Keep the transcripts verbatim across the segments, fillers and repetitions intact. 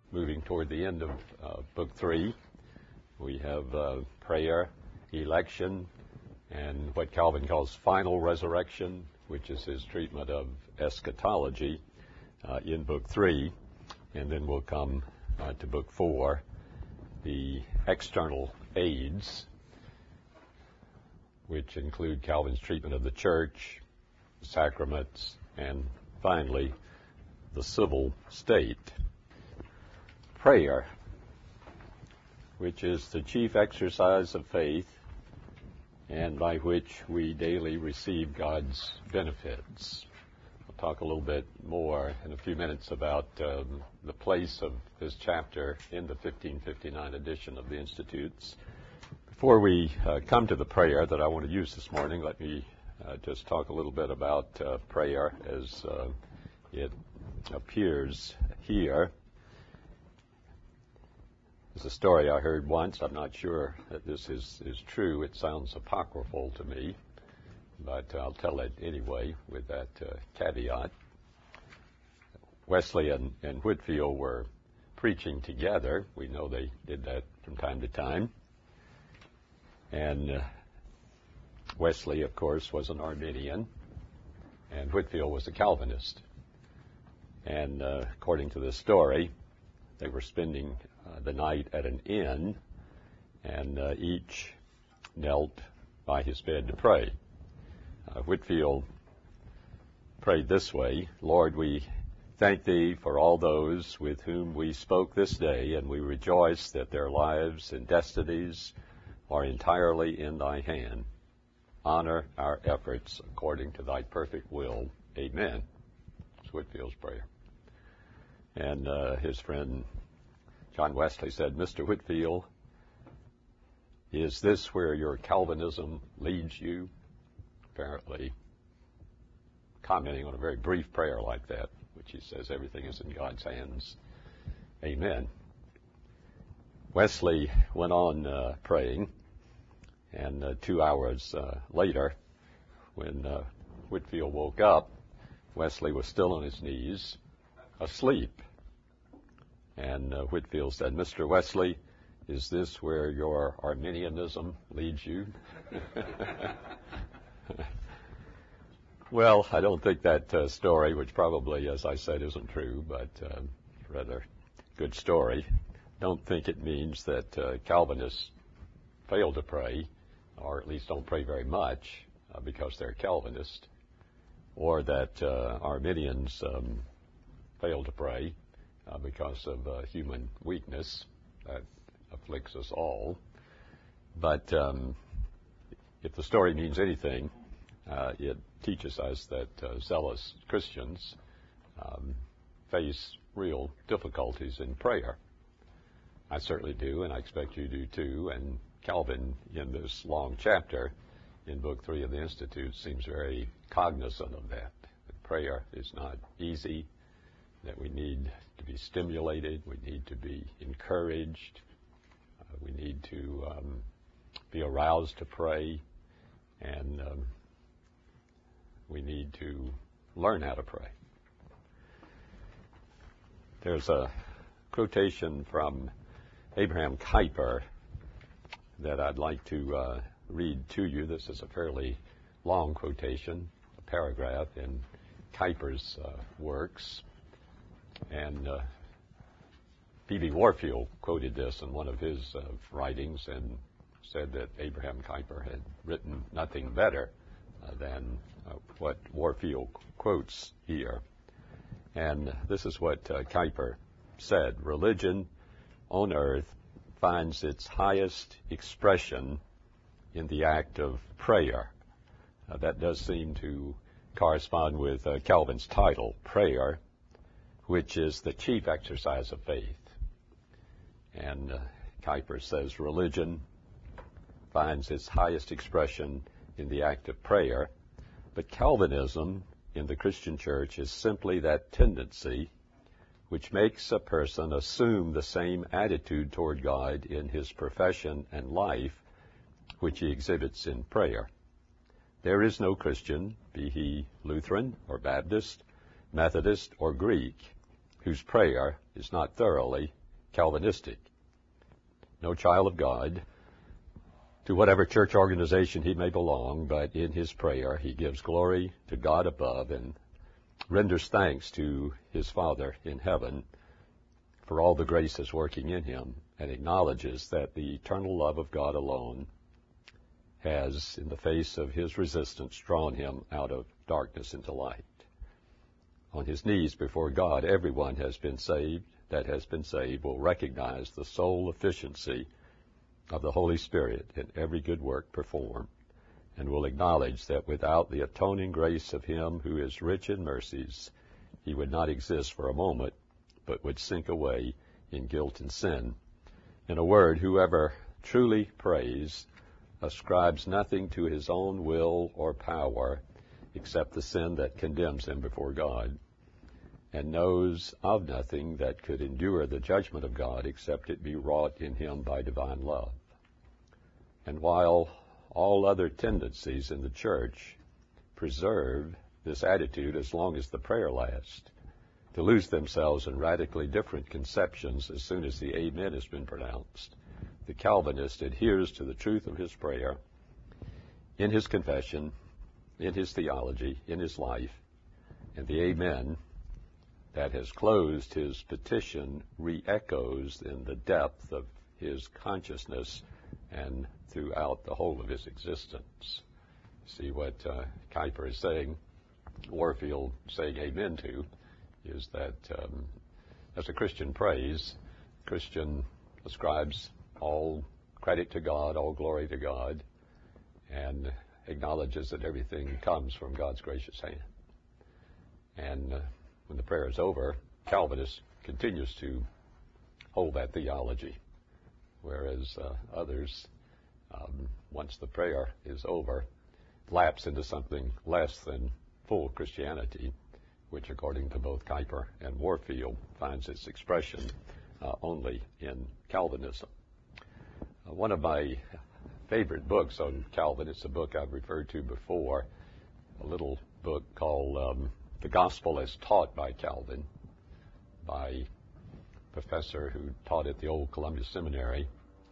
moving toward the end of uh, Book three. We have uh, prayer, election, and what Calvin calls final resurrection, which is his treatment of eschatology uh, in Book three. And then we'll come uh, to Book four, the external aids, which include Calvin's treatment of the church, the sacraments, and finally, the civil state. Prayer, which is the chief exercise of faith and by which we daily receive God's benefits. I'll talk a little bit more in a few minutes about um, the place of this chapter in the fifteen fifty-nine edition of the Institutes. Before we uh, come to the prayer that I want to use this morning, let me uh, just talk a little bit about uh, prayer as uh, it appears here. There's a story I heard once. I'm not sure that this is, is true. It sounds apocryphal to me, but I'll tell it anyway with that uh, caveat. Wesley and, and Whitefield were preaching together. We know they did that from time to time. And uh, Wesley, of course, was an Arminian, and Whitefield was a Calvinist. And uh, according to this story, they were spending uh, the night at an inn, and uh, each knelt by his bed to pray. Uh, Whitefield prayed this way: Lord, we thank Thee for all those with whom we spoke this day, and we rejoice that their lives and destinies are entirely in Thy hand. Honor our efforts according to Thy perfect will. Amen. That's Whitefield's prayer. And uh, his friend John Wesley said, Mister Whitefield, is this where your Calvinism leads you? Apparently commenting on a very brief prayer like that, which he says everything is in God's hands. Amen. Wesley went on uh, praying, and uh, two hours uh, later, when uh, Whitefield woke up, Wesley was still on his knees, asleep. And uh, Whitefield said, Mister Wesley, is this where your Arminianism leads you? Well, I don't think that uh, story, which probably, as I said, isn't true, but uh, rather good story, don't think it means that uh, Calvinists fail to pray, or at least don't pray very much uh, because they're Calvinist, or that uh, Arminians um, fail to pray uh, because of uh, human weakness that afflicts us all. But um, if the story means anything, uh, it teaches us that uh, zealous Christians um, face real difficulties in prayer. I certainly do, and I expect you do too. And Calvin, in this long chapter in Book three of the Institute, seems very cognizant of that. That prayer is not easy, that we need to be stimulated, we need to be encouraged, uh, we need to um, be aroused to pray, and um, we need to learn how to pray. There's a quotation from Abraham Kuyper that I'd like to uh, read to you. This is a fairly long quotation, a paragraph in Kuyper's uh, works. And uh, P B Warfield quoted this in one of his uh, writings and said that Abraham Kuyper had written nothing better uh, than uh, what Warfield quotes here. And this is what uh, Kuyper said: religion on earth finds its highest expression in the act of prayer. Uh, that does seem to correspond with uh, Calvin's title, Prayer, which is the chief exercise of faith. And uh, Kuyper says religion finds its highest expression in the act of prayer, but Calvinism in the Christian church is simply that tendency which makes a person assume the same attitude toward God in his profession and life which he exhibits in prayer. There is no Christian, be he Lutheran or Baptist, Methodist or Greek, whose prayer is not thoroughly Calvinistic. No child of God, to whatever church organization he may belong, but in his prayer he gives glory to God above and renders thanks to his Father in heaven for all the graces working in him, and acknowledges that the eternal love of God alone has, in the face of his resistance, drawn him out of darkness into light. On his knees before God, everyone has been saved, that has been saved will recognize the sole efficiency of the Holy Spirit in every good work performed, and will acknowledge that without the atoning grace of him who is rich in mercies, he would not exist for a moment, but would sink away in guilt and sin. In a word, whoever truly prays ascribes nothing to his own will or power except the sin that condemns him before God, and knows of nothing that could endure the judgment of God except it be wrought in him by divine love. And while all other tendencies in the church preserve this attitude as long as the prayer lasts, to lose themselves in radically different conceptions as soon as the Amen has been pronounced, the Calvinist adheres to the truth of his prayer in his confession, in his theology, in his life, and the Amen that has closed his petition re-echoes in the depth of his consciousness and throughout the whole of his existence. See what uh, Kuyper is saying, Warfield saying amen to, is that um, as a Christian prays, Christian ascribes all credit to God, all glory to God, and acknowledges that everything comes from God's gracious hand. And uh, when the prayer is over, Calvinist continues to hold that theology, whereas uh, others, um, once the prayer is over, lapse into something less than full Christianity, which, according to both Kuyper and Warfield, finds its expression uh, only in Calvinism. Uh, one of my favorite books on Calvin, it's a book I've referred to before, a little book called um, The Gospel as Taught by Calvin, by a professor who taught at the old Columbia Seminary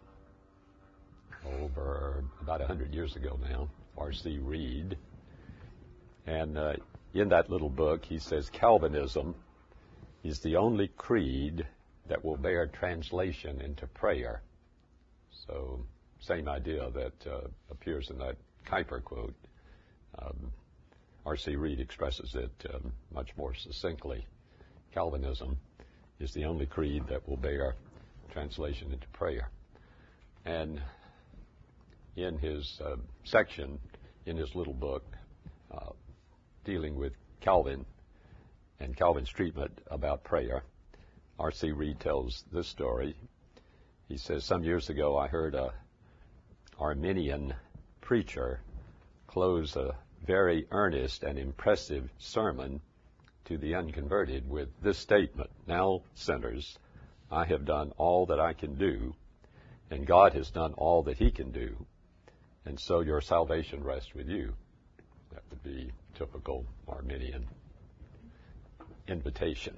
over about one hundred years ago now, R C Reed. And uh, in that little book, he says Calvinism is the only creed that will bear translation into prayer. So, same idea that uh, appears in that Kuyper quote. Um, R C Reed expresses it um, much more succinctly. Calvinism is the only creed that will bear translation into prayer. And in his uh, section, in his little book, uh, dealing with Calvin and Calvin's treatment about prayer, R C Reed tells this story. He says, some years ago I heard a Arminian preacher close a very earnest and impressive sermon to the unconverted with this statement: now, sinners, I have done all that I can do, and God has done all that he can do, and so your salvation rests with you. That would be typical Arminian invitation.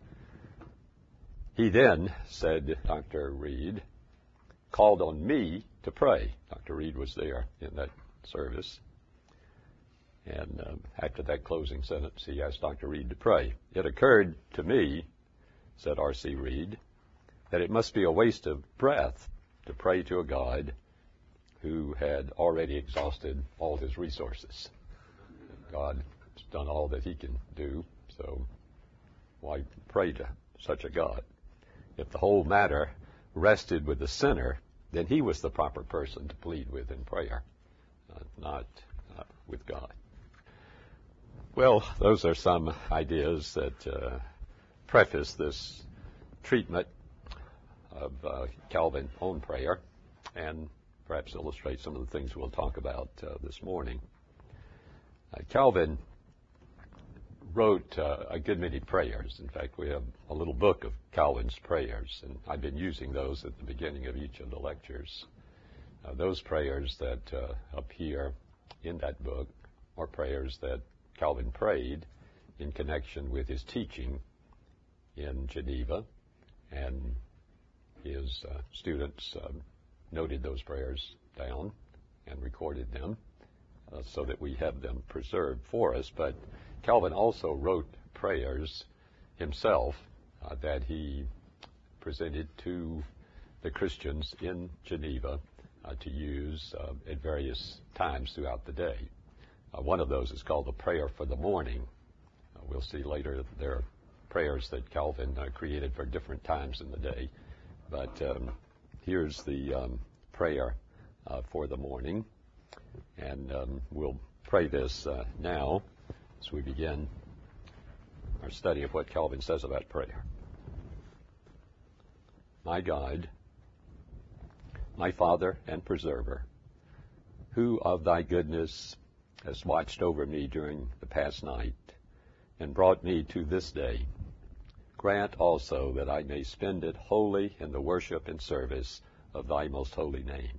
He then, said Doctor Reed, called on me to pray. Doctor Reed was there in that service. And um, after that closing sentence, he asked Doctor Reed to pray. It occurred to me, said R C Reed, that it must be a waste of breath to pray to a God who had already exhausted all his resources. God has done all that he can do, so why pray to such a God? If the whole matter rested with the sinner, then he was the proper person to plead with in prayer, uh, not uh, with God. Well, those are some ideas that uh, preface this treatment of uh, Calvin's own prayer and perhaps illustrate some of the things we'll talk about uh, this morning. Uh, Calvin wrote uh, a good many prayers. In fact, we have a little book of Calvin's prayers, and I've been using those at the beginning of each of the lectures. Uh, those prayers that uh, appear in that book are prayers that Calvin prayed in connection with his teaching in Geneva and his uh, students uh, noted those prayers down and recorded them uh, so that we have them preserved for us. But Calvin also wrote prayers himself uh, that he presented to the Christians in Geneva uh, to use uh, at various times throughout the day. Uh, one of those is called the Prayer for the Morning. Uh, we'll see later that there are prayers that Calvin uh, created for different times in the day. But um, here's the um, prayer uh, for the morning. And um, we'll pray this uh, now as we begin our study of what Calvin says about prayer. My God, my Father and Preserver, who of thy goodness has watched over me during the past night and brought me to this day, grant also that I may spend it wholly in the worship and service of thy most holy name.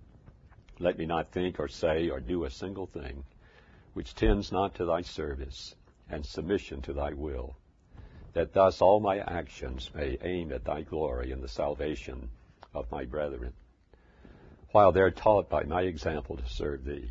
Let me not think or say or do a single thing which tends not to thy service and submission to thy will, that thus all my actions may aim at thy glory and the salvation of my brethren, while they're taught by my example to serve thee.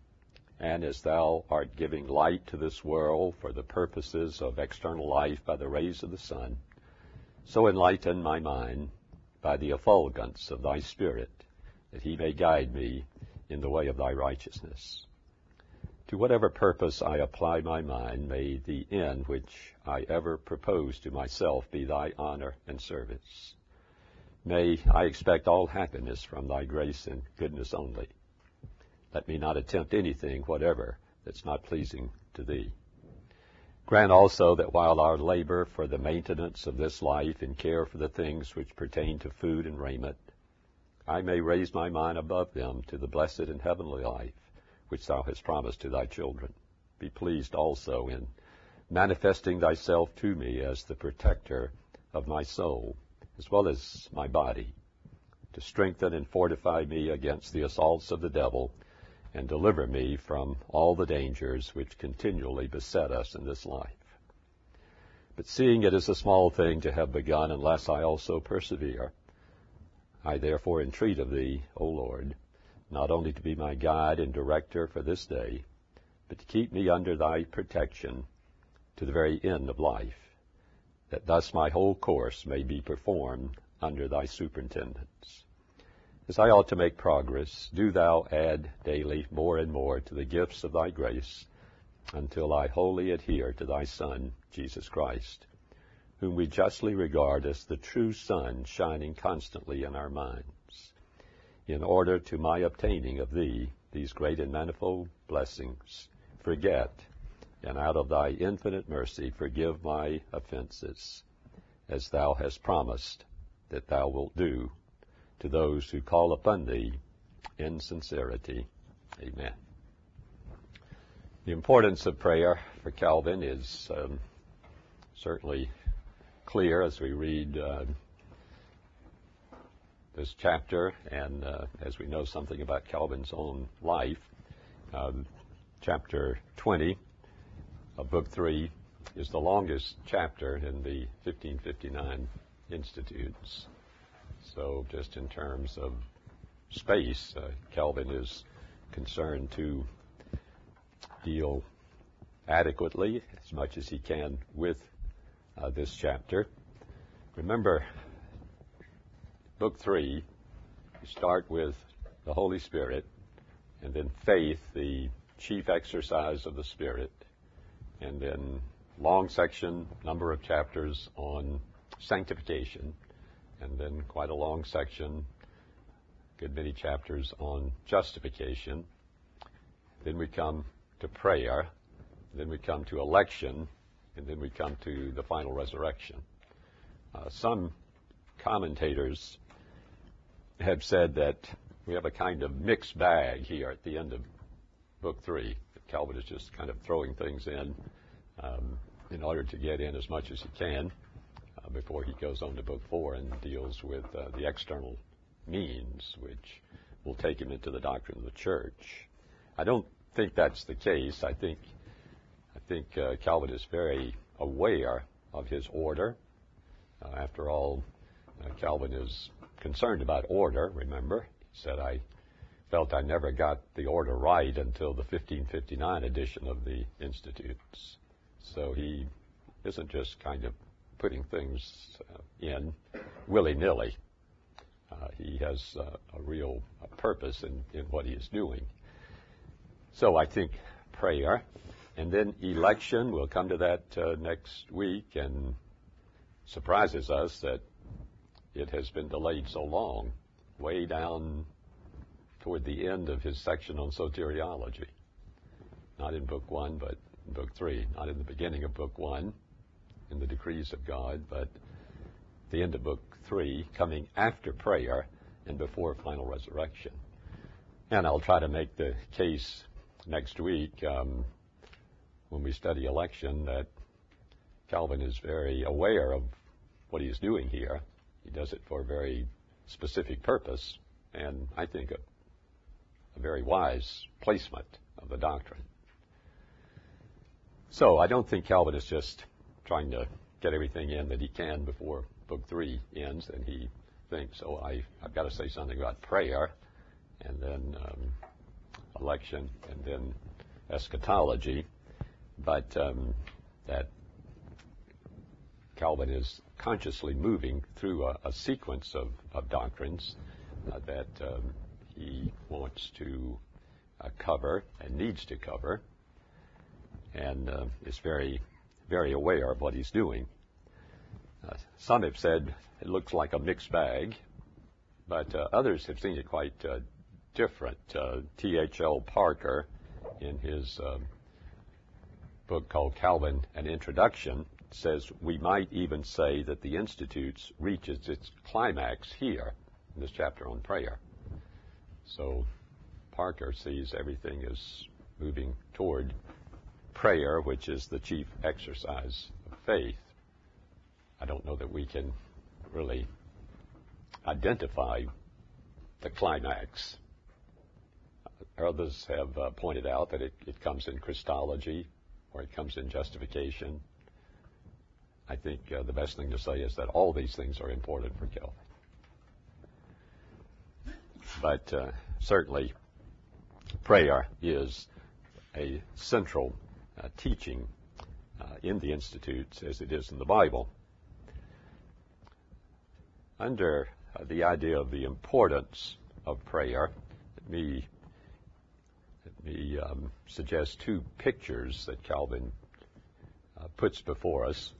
And as thou art giving light to this world for the purposes of external life by the rays of the sun, so enlighten my mind by the effulgence of thy Spirit, that he may guide me in the way of thy righteousness. To whatever purpose I apply my mind, may the end which I ever propose to myself be thy honor and service. May I expect all happiness from thy grace and goodness only. Let me not attempt anything whatever that's not pleasing to thee. Grant also that while our labor for the maintenance of this life and care for the things which pertain to food and raiment, I may raise my mind above them to the blessed and heavenly life which thou hast promised to thy children. Be pleased also in manifesting thyself to me as the protector of my soul, as well as my body, to strengthen and fortify me against the assaults of the devil, and deliver me from all the dangers which continually beset us in this life. But seeing it is a small thing to have begun unless I also persevere, I therefore entreat of thee, O Lord, not only to be my guide and director for this day, but to keep me under thy protection to the very end of life, that thus my whole course may be performed under thy superintendence. As I ought to make progress, do thou add daily more and more to the gifts of thy grace, until I wholly adhere to thy Son, Jesus Christ, whom we justly regard as the true sun shining constantly in our minds, in order to my obtaining of thee these great and manifold blessings, forget, and out of thy infinite mercy forgive my offenses, as thou hast promised that thou wilt do to those who call upon thee in sincerity. Amen. The importance of prayer for Calvin is um, certainly clear as we read uh, this chapter, and uh, as we know something about Calvin's own life. Um, chapter twenty of Book three is the longest chapter in the fifteen fifty-nine Institutes. So just in terms of space, uh, Calvin is concerned to deal adequately, as much as he can, with uh, this chapter. Remember, Book three, you start with the Holy Spirit, and then faith, the chief exercise of the Spirit, and then long section, number of chapters on sanctification, and then quite a long section, good many chapters on justification. Then we come to prayer, then we come to election, and then we come to the final resurrection. Uh, some commentators have said that we have a kind of mixed bag here at the end of Book three. Calvin is just kind of throwing things in um, in order to get in as much as he can uh, before he goes on to Book four and deals with uh, the external means, which will take him into the doctrine of the church. I don't think that's the case. I think I think uh, Calvin is very aware of his order. Uh, after all, uh, Calvin is concerned about order, remember. He said, I felt I never got the order right until the fifteen fifty-nine edition of the Institutes. So he isn't just kind of putting things uh, in willy-nilly. Uh, he has uh, a real uh, purpose in, in what he is doing. So I think prayer, and then election, we'll come to that uh, next week, and surprises us that it has been delayed so long, way down toward the end of his section on soteriology. Not in book one, but in book three. Not in the beginning of book one, in the decrees of God, but the end of book three, coming after prayer and before final resurrection. And I'll try to make the case next week um, when we study election that Calvin is very aware of what he's doing here. He does it for a very specific purpose, and I think a, a very wise placement of the doctrine. So I don't think Calvin is just trying to get everything in that he can before book three ends, and he thinks, oh, I, I've got to say something about prayer, and then um, election, and then eschatology, but um, that Calvin is consciously moving through a, a sequence of, of doctrines uh, that um, he wants to uh, cover and needs to cover, and uh, is very, very aware of what he's doing. Uh, some have said it looks like a mixed bag, but uh, others have seen it quite uh, different. Uh, T H L Parker, in his uh, book called Calvin, An Introduction, says we might even say that the Institutes reaches its climax here in this chapter on prayer. So Parker sees everything is moving toward prayer, which is the chief exercise of faith. I don't know that we can really identify the climax. Others have uh, pointed out that it, it comes in Christology, or it comes in justification. I think uh, the best thing to say is that all these things are important for Calvin. But uh, certainly, prayer is a central uh, teaching uh, in the Institutes, as it is in the Bible. Under uh, the idea of the importance of prayer, let me, let me um, suggest two pictures that Calvin uh, puts before us.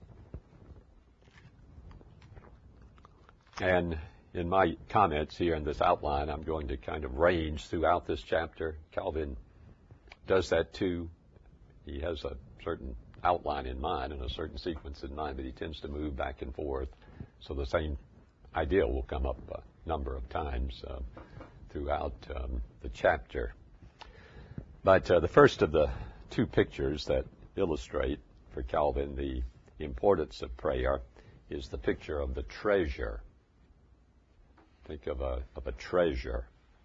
And in my comments here in this outline, I'm going to kind of range throughout this chapter. Calvin does that too. He has a certain outline in mind and a certain sequence in mind, but he tends to move back and forth. So the same idea will come up a number of times uh, throughout um, the chapter. But uh, the first of the two pictures that illustrate for Calvin the importance of prayer is the picture of the treasure. Think of a, of a treasure.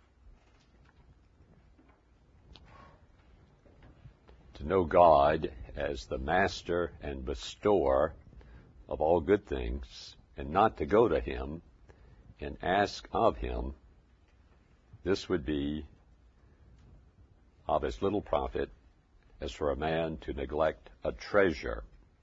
To know God as the master and bestower of all good things, and not to go to him and ask of him, this would be of as little profit as for a man to neglect a treasure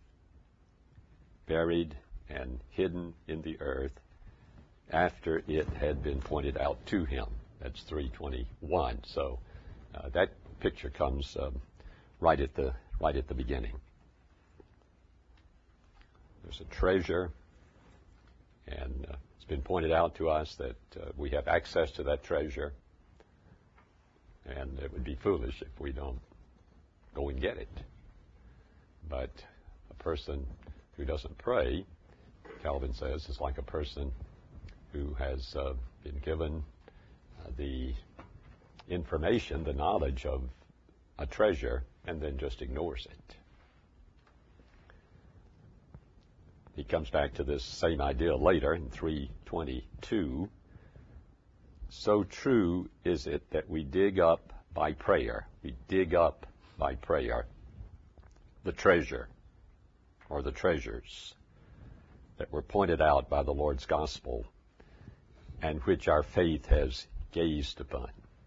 buried and hidden in the earth after it had been pointed out to him. That's three twenty-one. So uh, that picture comes um, right at the right at the beginning. There's a treasure, and uh, it's been pointed out to us that uh, we have access to that treasure, and it would be foolish if we don't go and get it. But a person who doesn't pray, Calvin says, is like a person who has uh, been given uh, the information, the knowledge of a treasure, and then just ignores it. He comes back to this same idea later in three twenty-two. So true is it that we dig up by prayer, we dig up by prayer the treasure or the treasures that were pointed out by the Lord's gospel and which our faith has gazed upon.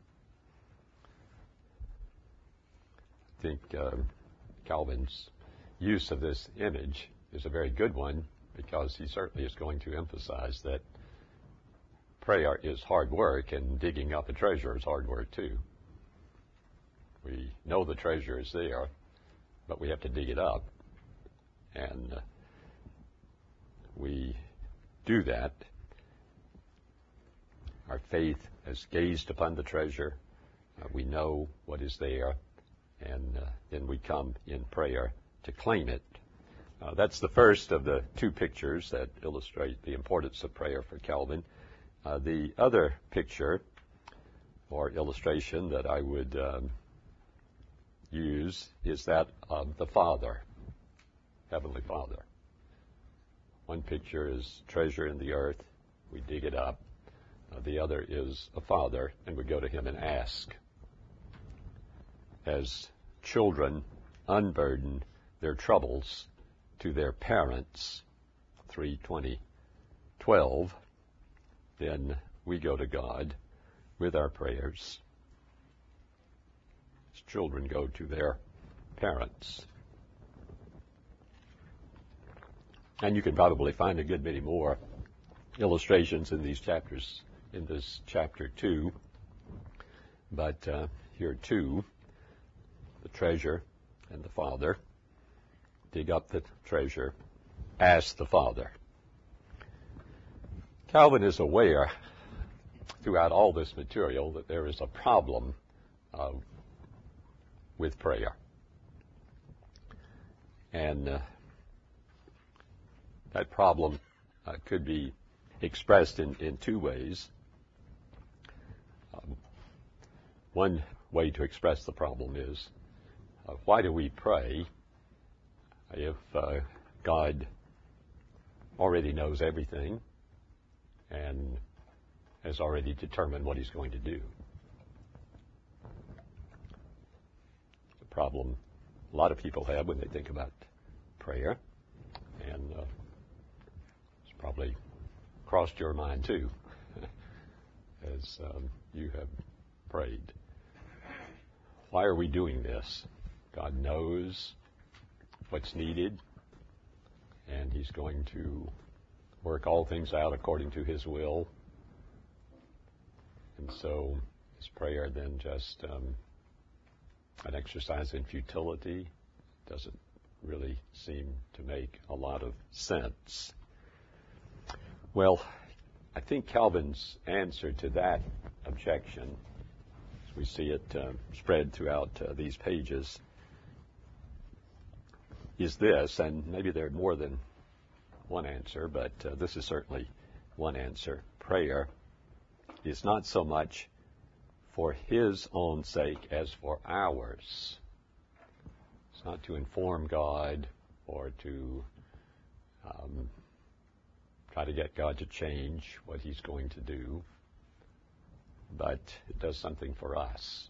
I think uh, Calvin's use of this image is a very good one, because he certainly is going to emphasize that prayer is hard work, and digging up a treasure is hard work too. We know the treasure is there, but we have to dig it up. And uh, we do that. Our faith has gazed upon the treasure. Uh, we know what is there. And uh, then we come in prayer to claim it. Uh, that's the first of the two pictures that illustrate the importance of prayer for Calvin. Uh, the other picture or illustration that I would um, use is that of the Father, Heavenly Father. One picture is treasure in the earth. We dig it up. Uh, the other is a father, and we go to him and ask. As children unburden their troubles to their parents, three twenty twelve, then we go to God with our prayers. As children go to their parents. And you can probably find a good many more illustrations in these chapters, in this chapter two. But uh, here too, the treasure and the Father. Dig up the treasure, ask the Father. Calvin is aware throughout all this material that there is a problem uh, with prayer. And uh, that problem uh, could be expressed in, in two ways. Um, one way to express the problem is, uh, why do we pray if uh, God already knows everything and has already determined what he's going to do? The problem a lot of people have when they think about prayer, and uh, it's probably crossed your mind too as um, you have prayed. Why are we doing this? God knows what's needed, and he's going to work all things out according to his will. And so is prayer then just um, an exercise in futility? Doesn't really seem to make a lot of sense. Well, I think Calvin's answer to that objection, as we see it uh, spread throughout uh, these pages, is this, and maybe there are more than one answer, but uh, this is certainly one answer. Prayer is not so much for his own sake as for ours. It's not to inform God or to um, try to get God to change what he's going to do, but it does something for us.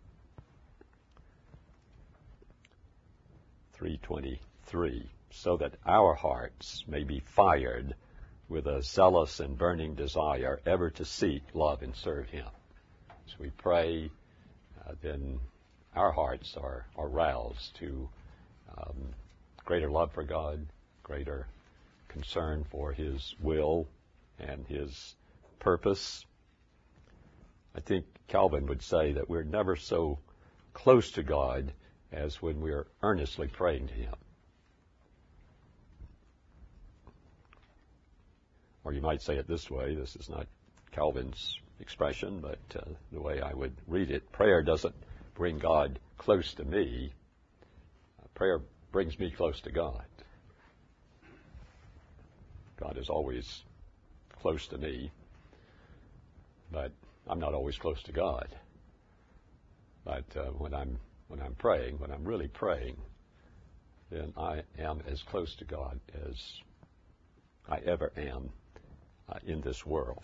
three twenty-three, so that our hearts may be fired with a zealous and burning desire ever to seek, love, and serve him. As we pray, uh, then our hearts are, are roused to um, greater love for God, greater concern for his will and his purpose. I think Calvin would say that we're never so close to God as when we're earnestly praying to him. Or you might say it this way. This is not Calvin's expression, but uh, the way I would read it. Prayer doesn't bring God close to me. Uh, prayer brings me close to God. God is always close to me, but I'm not always close to God. But uh, when I'm when I'm praying, when I'm really praying, then I am as close to God as I ever am uh, in this world.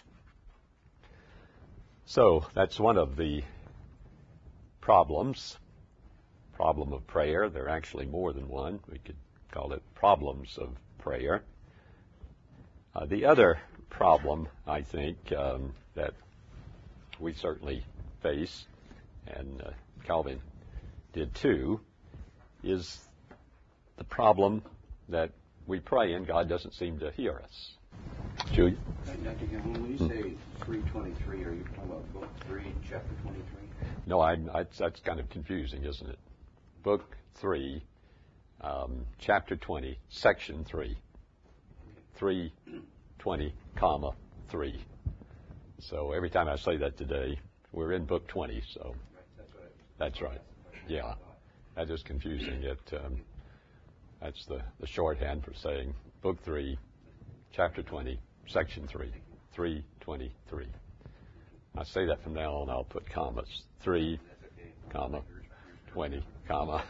So that's one of the problems, problem of prayer. There are actually more than one. We could call it problems of prayer. Uh, the other problem, I think, um, that we certainly face, and uh, Calvin did too, is the problem that we pray and God doesn't seem to hear us. Julia? Doctor Calhoun, when you hmm. say three twenty-three, are you talking about book three, chapter twenty-three? No, I, I, that's kind of confusing, isn't it? Book three, um, chapter twenty, section three. three twenty, comma, three. So every time I say that today, we're in book twenty, so that's right. Yeah, that is confusing. It, um, that's the, the shorthand for saying book three, chapter twenty, section three, three twenty-three. I say that from now on, I'll put commas. three, comma, twenty, comma,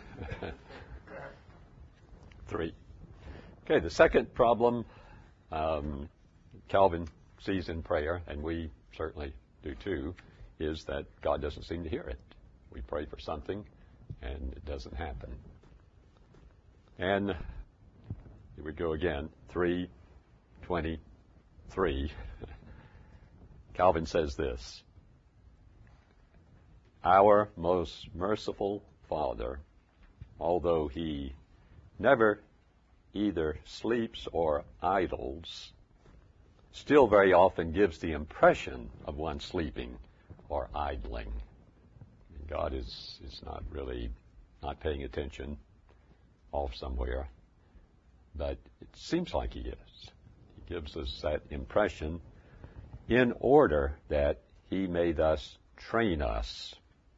three. Okay, the second problem um, Calvin sees in prayer, and we certainly do too, is that God doesn't seem to hear it. We pray for something, and it doesn't happen. And here we go again, three twenty-three. Calvin says this: our most merciful Father, although he never either sleeps or idles, still very often gives the impression of one sleeping or idling. God is, is not really not paying attention, off somewhere, but it seems like he is. He gives us that impression in order that he may thus train us.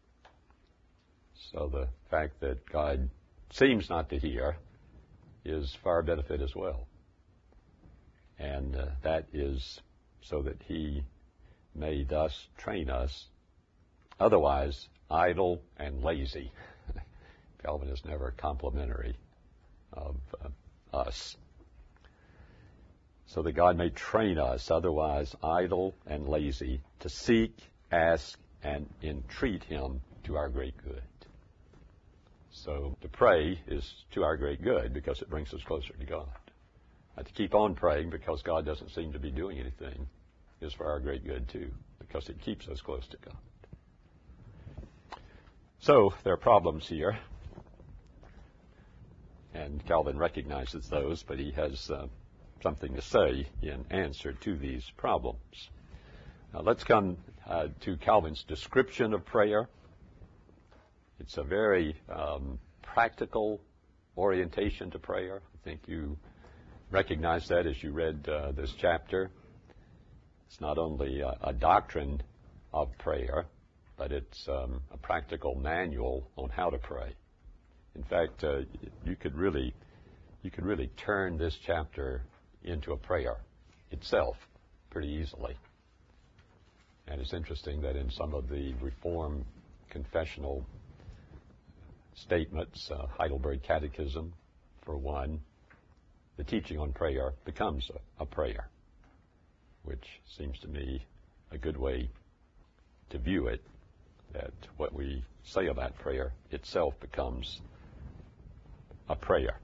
So the fact that God seems not to hear is for our benefit as well. And uh, that is so that he may thus train us. Otherwise, idle and lazy. Calvin is never complimentary of uh, us. So that God may train us, otherwise idle and lazy, to seek, ask, and entreat him to our great good. So to pray is to our great good because it brings us closer to God. And to keep on praying because God doesn't seem to be doing anything is for our great good too, because it keeps us close to God. So there are problems here, and Calvin recognizes those, but he has uh, something to say in answer to these problems. Now let's come uh, to Calvin's description of prayer. It's a very um, practical orientation to prayer. I think you recognize that as you read uh, this chapter. It's not only a, a doctrine of prayer, but it's um, a practical manual on how to pray. In fact, uh, you could really, you could really turn this chapter into a prayer itself pretty easily. And it's interesting that in some of the Reformed confessional statements, uh, Heidelberg Catechism, for one, the teaching on prayer becomes a, a prayer, which seems to me a good way to view it, that what we say about prayer itself becomes a prayer.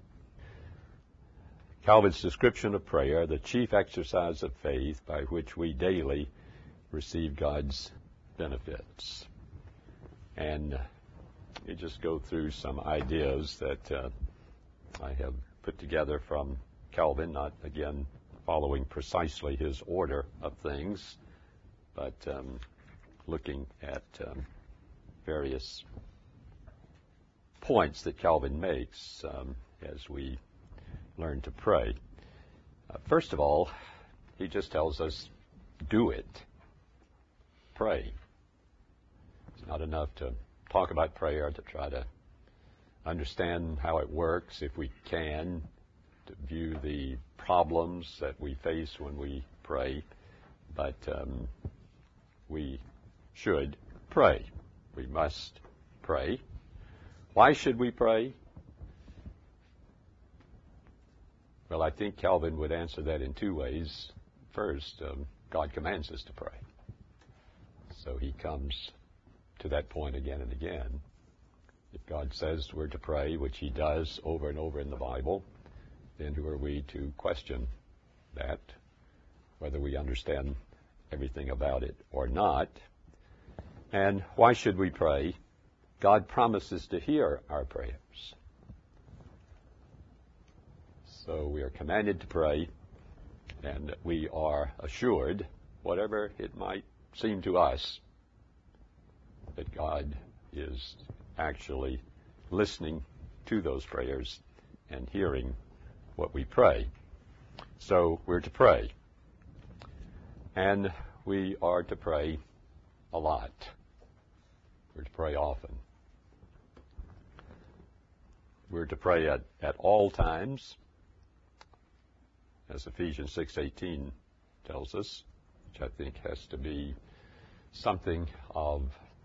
Calvin's description of prayer, the chief exercise of faith by which we daily receive God's benefits. And you just go through some ideas that uh, I have put together from Calvin, not, again, following precisely his order of things, but um, looking at um, various points that Calvin makes um, as we learn to pray. Uh, first of all, he just tells us, do it. Pray. It's not enough to talk about prayer, to try to understand how it works, if we can, to view the problems that we face when we pray, but um, we should pray. We must pray. Why should we pray? Well, I think Calvin would answer that in two ways. First, um, God commands us to pray. So he comes to that point again and again. If God says we're to pray, which he does over and over in the Bible, then who are we to question that? whether we understand everything about it or not. And why should we pray? God promises to hear our prayers. So we are commanded to pray, and we are assured, whatever it might seem to us, that God is actually listening to those prayers and hearing what we pray. So we're to pray. And we are to pray a lot. We're to pray often. We're to pray at, at all times, as Ephesians six eighteen tells us, which I think has to be something of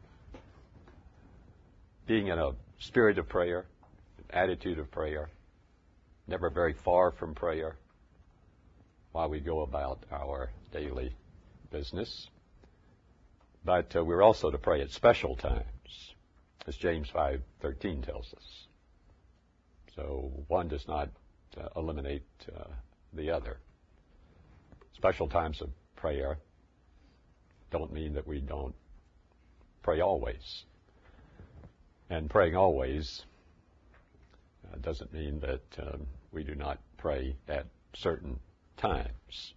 being in a spirit of prayer, an attitude of prayer, never very far from prayer while we go about our daily business. But uh, we're also to pray at special times, as James five thirteen tells us. So one does not uh, eliminate uh, the other. Special times of prayer don't mean that we don't pray always. And praying always uh, doesn't mean that um, we do not pray at certain times.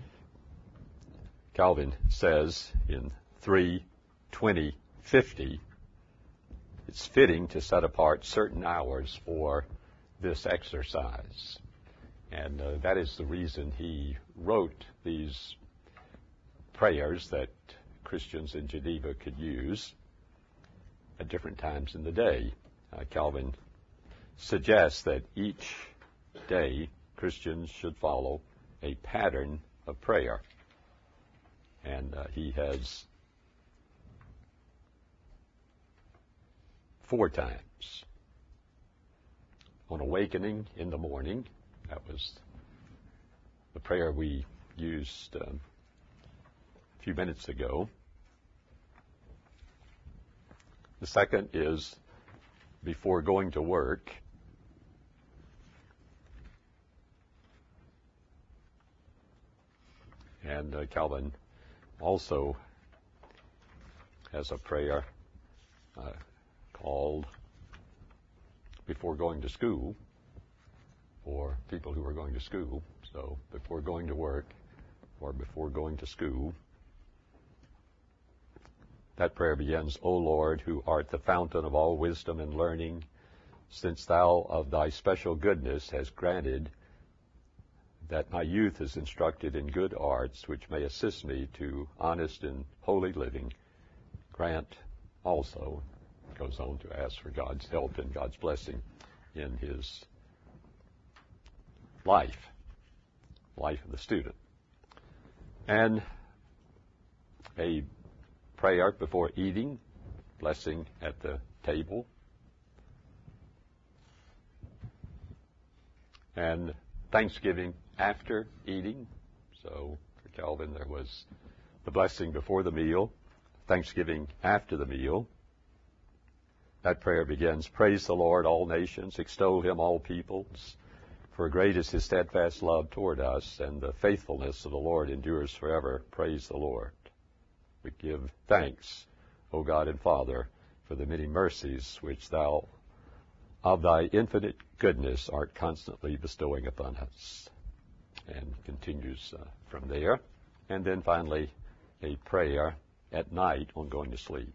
Calvin says in three twenty fifty, it's fitting to set apart certain hours for this exercise. And uh, that is the reason he wrote these prayers that Christians in Geneva could use at different times in the day. Uh, Calvin suggests that each day Christians should follow a pattern of prayer. And uh, he has four times. On awakening in the morning, that was the prayer we used um, a few minutes ago. The second is before going to work. And uh, Calvin also has a prayer uh, called before going to school, for people who are going to school. So before going to work or before going to school. That prayer begins, O Lord, who art the fountain of all wisdom and learning, since thou of thy special goodness hast granted that my youth is instructed in good arts, which may assist me to honest and holy living, grant also, goes on to ask for God's help and God's blessing in his life, life of the student. And a prayer before eating, blessing at the table. And thanksgiving after eating. So for Calvin, there was the blessing before the meal, thanksgiving after the meal. That prayer begins, praise the Lord, all nations, extol him, all peoples. For great is his steadfast love toward us, and the faithfulness of the Lord endures forever. Praise the Lord. We give thanks, O God and Father, for the many mercies which thou of thy infinite goodness art constantly bestowing upon us. And continues uh, from there. And then finally, a prayer at night on going to sleep.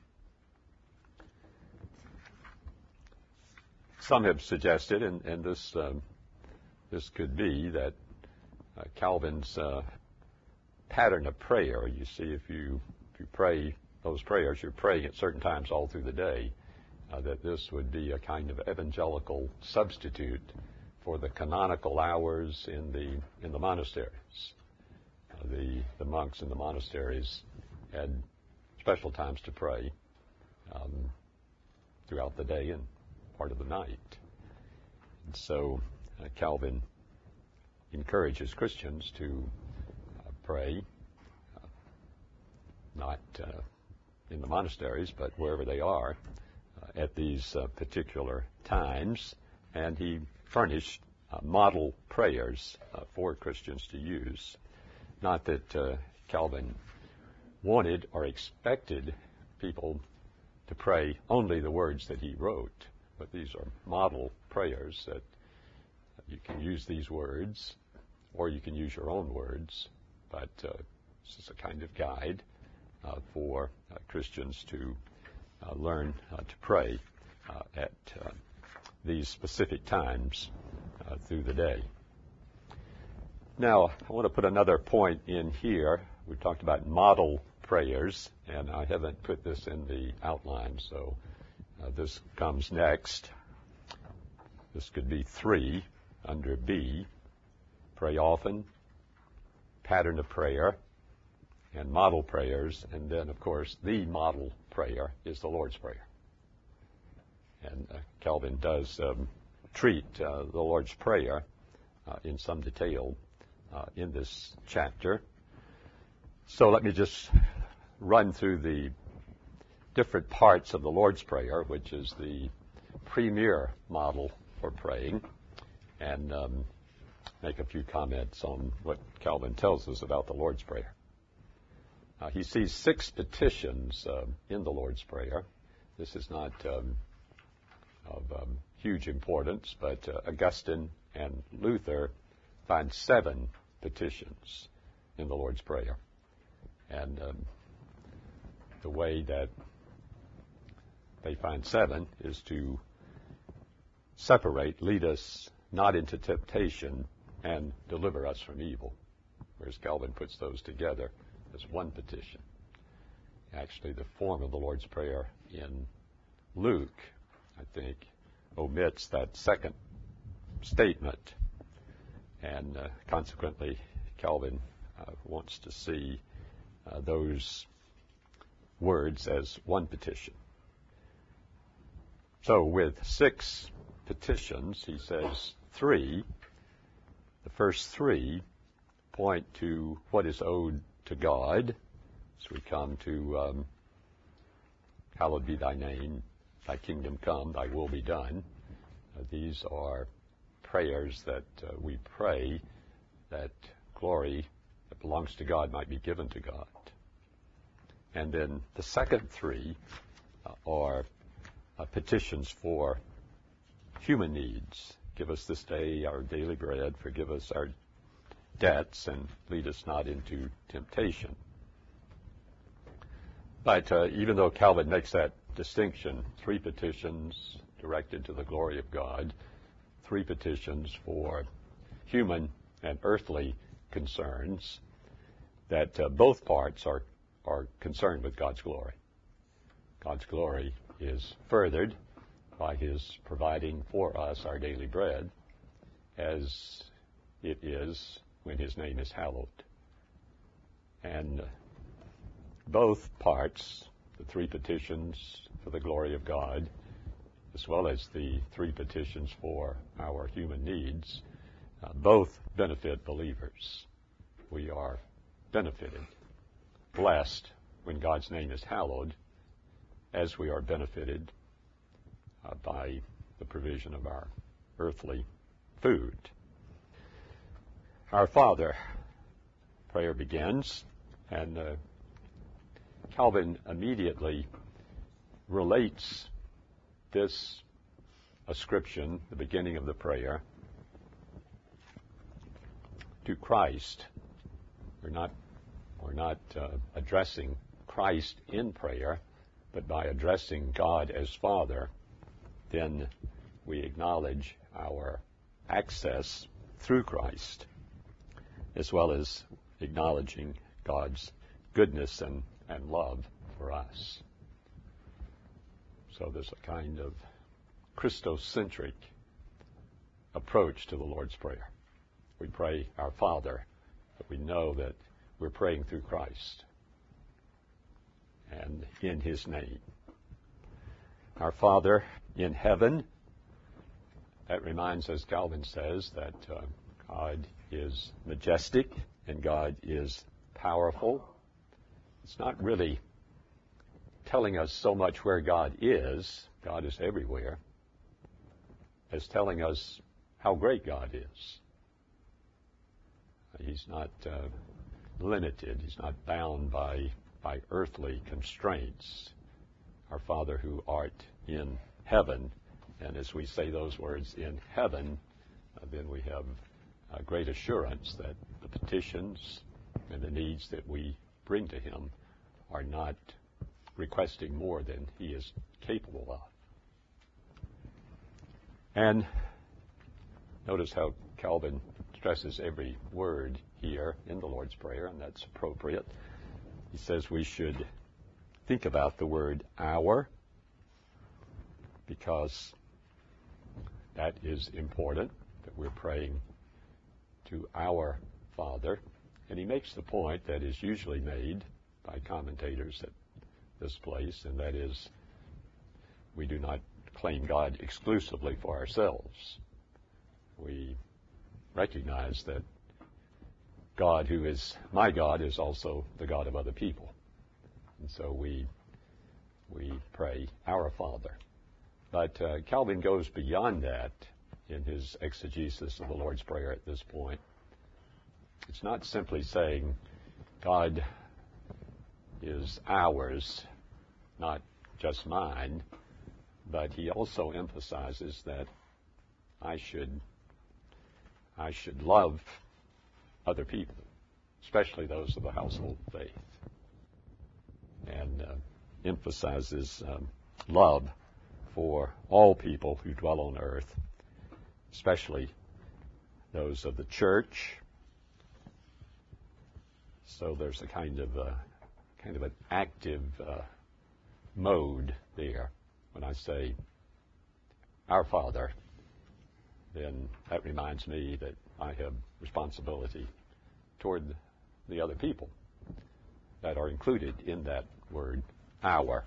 Some have suggested, and, and this um, this could be, that uh, Calvin's uh, pattern of prayer, you see, if you if you pray those prayers, you're praying at certain times all through the day, uh, that this would be a kind of evangelical substitute for the canonical hours in the in the monasteries. Uh, the the monks in the monasteries had special times to pray um, throughout the day and part of the night. And so uh, Calvin encourages Christians to uh, pray, uh, not uh, in the monasteries, but wherever they are, uh, at these uh, particular times. And he furnished uh, model prayers uh, for Christians to use. Not that uh, Calvin wanted or expected people to pray only the words that he wrote, but these are model prayers that you can use these words, or you can use your own words, but uh, this is a kind of guide uh, for uh, Christians to uh, learn uh, to pray uh, at uh, these specific times uh, through the day. Now, I want to put another point in here. We talked about model prayers, and I haven't put this in the outline, so uh, this comes next. This could be three under B, pray often, pattern of prayer, and model prayers, and then, of course, the model prayer is the Lord's Prayer. And uh, Calvin does um, treat uh, the Lord's Prayer uh, in some detail uh, in this chapter. So let me just run through the different parts of the Lord's Prayer, which is the premier model for praying, and um, make a few comments on what Calvin tells us about the Lord's Prayer. Uh, he sees six petitions uh, in the Lord's Prayer. This is not um, of um, huge importance, but uh, Augustine and Luther find seven petitions in the Lord's Prayer. And um, the way that they find seven is to separate, lead us not into temptation, and deliver us from evil, whereas Calvin puts those together as one petition. Actually, the form of the Lord's Prayer in Luke, I think, omits that second statement, and uh, consequently, Calvin uh, wants to see uh, those words as one petition. So with six petitions, he says three. The first three point to what is owed to God. So we come to um, hallowed be thy name, thy kingdom come, thy will be done. Uh, these are prayers that uh, we pray that glory that belongs to God might be given to God. And then the second three uh, are uh, petitions for human needs. Give us this day our daily bread, forgive us our debts, and lead us not into temptation. But uh, even though Calvin makes that distinction, three petitions directed to the glory of God, three petitions for human and earthly concerns, that uh, both parts are, are concerned with God's glory. God's glory is furthered by his providing for us our daily bread, as it is when his name is hallowed. And both parts, the three petitions for the glory of God, as well as the three petitions for our human needs, uh, both benefit believers. We are benefited, blessed when God's name is hallowed, as we are benefited uh, by the provision of our earthly food. Our Father, prayer begins, and uh, Calvin immediately relates this ascription, the beginning of the prayer, to Christ. We're not, we're not uh, addressing Christ in prayer, but by addressing God as Father, then we acknowledge our access through Christ, as well as acknowledging God's goodness and, and love for us. So there's a kind of Christocentric approach to the Lord's Prayer. We pray our Father, but we know that we're praying through Christ and in his name. Our Father in heaven, that reminds us, Calvin says, that uh, God is majestic and God is powerful. It's not really telling us so much where God is, God is everywhere, as telling us how great God is. He's not uh, limited. He's not bound by, by earthly constraints. Our Father who art in heaven. And as we say those words, in heaven, uh, then we have a great assurance that the petitions and the needs that we bring to him are not requesting more than he is capable of. And notice how Calvin stresses every word here in the Lord's Prayer, and that's appropriate. He says we should think about the word our, because that is important, that we're praying to our Father. And he makes the point that is usually made by commentators at this place, and that is we do not claim God exclusively for ourselves. We recognize that God, who is my God, is also the God of other people. And so we we pray, our Father. But uh, Calvin goes beyond that in his exegesis of the Lord's Prayer at this point. It's not simply saying God is ours, not just mine, but he also emphasizes that I should I should love other people, especially those of the household faith, and uh, emphasizes um, love for all people who dwell on earth, especially those of the church. So there's a kind of a, kind of an active uh, mode there. When I say our Father, then that reminds me that I have responsibility toward the other people that are included in that word, our.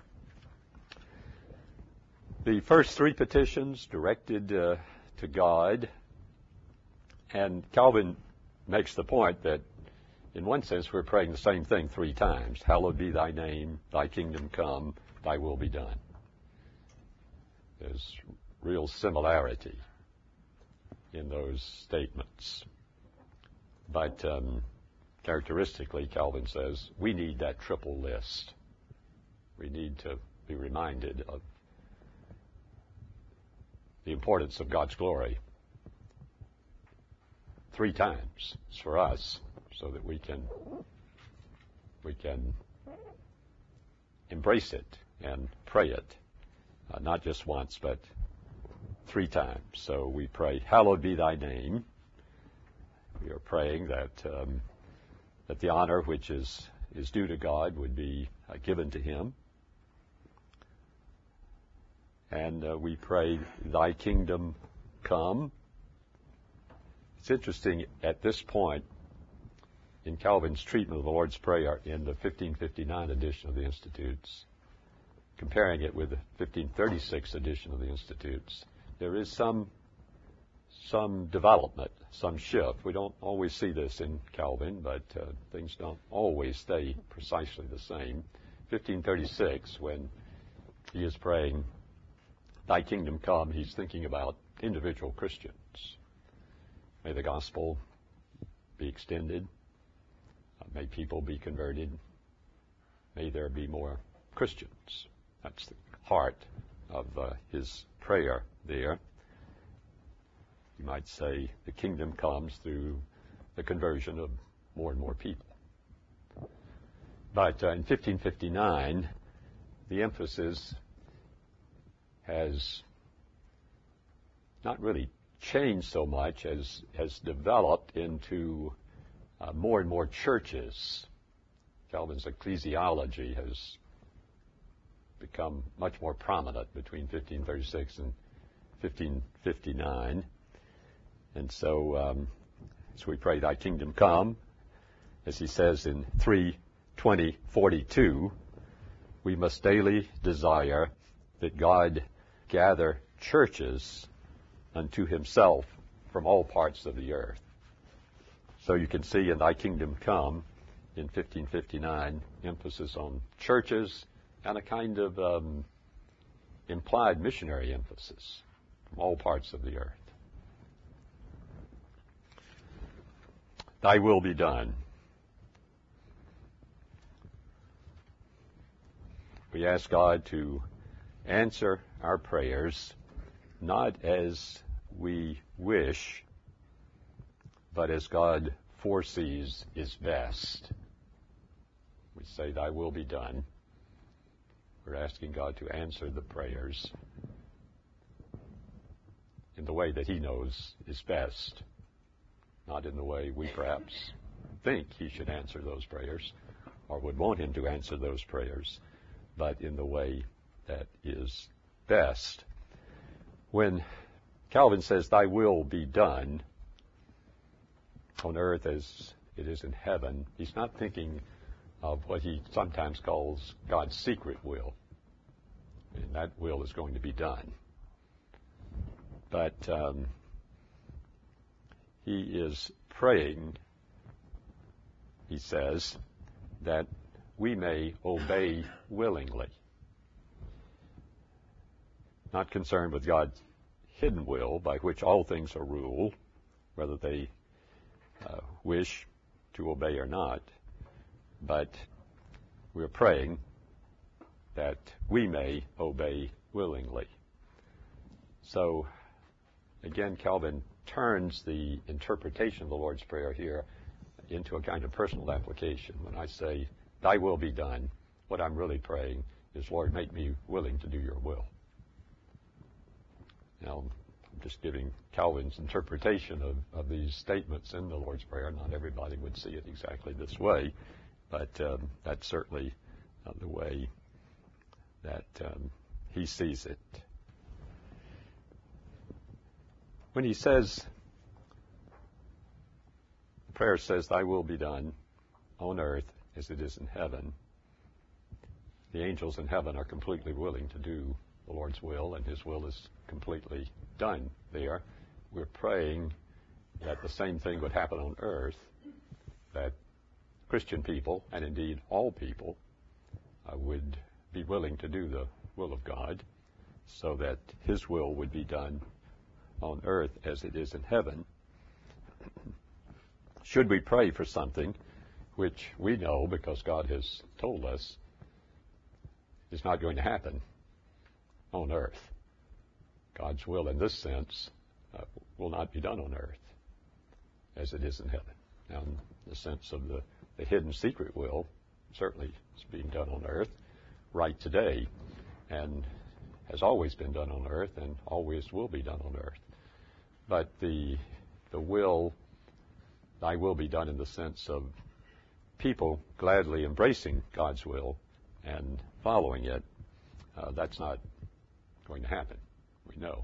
The first three petitions directed uh, to God, and Calvin makes the point that in one sense we're praying the same thing three times. Hallowed be thy name, thy kingdom come, thy will be done. There's real similarity in those statements. But um, characteristically, Calvin says, we need that triple list. We need to be reminded of the importance of God's glory three times for us, so that we can we can embrace it and pray it, uh, not just once, but three times. So we pray, hallowed be thy name. We are praying that um, that the honor which is, is due to God would be uh, given to him. And uh, we pray, thy kingdom come. It's interesting at this point in Calvin's treatment of the Lord's Prayer in the fifteen fifty-nine edition of the Institutes, comparing it with the fifteen thirty-six edition of the Institutes, there is some some development, some shift. We don't always see this in Calvin, but uh, things don't always stay precisely the same. fifteen thirty-six, when he is praying, thy kingdom come, he's thinking about individual Christians. May the gospel be extended. Uh, may people be converted. May there be more Christians. That's the heart of uh, his prayer there. You might say the kingdom comes through the conversion of more and more people. But uh, in fifteen fifty-nine, the emphasis has not really changed so much as has developed into uh, more and more churches. Calvin's ecclesiology has become much more prominent between fifteen thirty-six and fifteen fifty-nine. And so um, as we pray, thy kingdom come, as he says in three twenty forty-two, we must daily desire that God gather churches unto himself from all parts of the earth. So you can see in thy kingdom come, in fifteen fifty-nine, emphasis on churches and a kind of um, implied missionary emphasis from all parts of the earth. Thy will be done. We ask God to answer our prayers not as we wish, but as God foresees is best. We say, Thy will be done. We're asking God to answer the prayers in the way that He knows is best, not in the way we perhaps think He should answer those prayers or would want Him to answer those prayers, but in the way that is best. When Calvin says, Thy will be done on earth as it is in heaven, he's not thinking of what he sometimes calls God's secret will. And that will is going to be done. But um, he is praying, he says, that we may obey willingly. Not concerned with God's hidden will, by which all things are ruled, whether they uh, wish to obey or not, but we're praying that we may obey willingly. So, again, Calvin turns the interpretation of the Lord's Prayer here into a kind of personal application. When I say, Thy will be done, what I'm really praying is, Lord, make me willing to do your will. Now, I'm just giving Calvin's interpretation of, of these statements in the Lord's Prayer. Not everybody would see it exactly this way, but um, that's certainly uh, the way that um, he sees it. When he says, the prayer says, Thy will be done on earth as it is in heaven, the angels in heaven are completely willing to do the Lord's will, and His will is completely done there. We're praying that the same thing would happen on earth, that Christian people, and indeed all people, uh, would be willing to do the will of God, so that His will would be done on earth as it is in heaven. Should we pray for something which we know, because God has told us, is not going to happen on earth? God's will in this sense uh, will not be done on earth as it is in heaven. Now, in the sense of the, the hidden secret will, certainly is being done on earth right today, and has always been done on earth and always will be done on earth. But the the will, Thy will be done in the sense of people gladly embracing God's will and following it, uh, that's not going to happen, we know.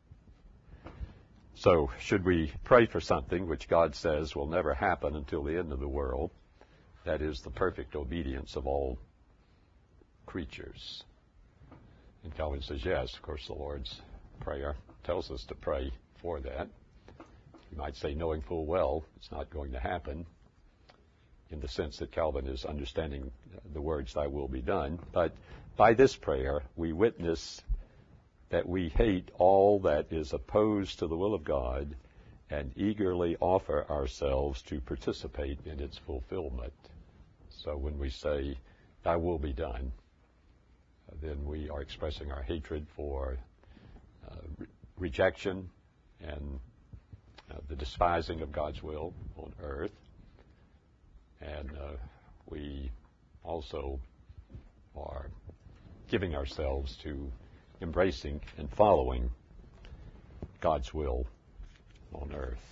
So should we pray for something which God says will never happen until the end of the world, that is the perfect obedience of all creatures? And Calvin says, yes, of course, the Lord's Prayer tells us to pray for that. You might say, knowing full well it's not going to happen, in the sense that Calvin is understanding the words, Thy will be done. But by this prayer, we witness that we hate all that is opposed to the will of God and eagerly offer ourselves to participate in its fulfillment. So when we say, Thy will be done, then we are expressing our hatred for uh, re- rejection and uh, the despising of God's will on earth. And uh, we also are giving ourselves to embracing and following God's will on earth.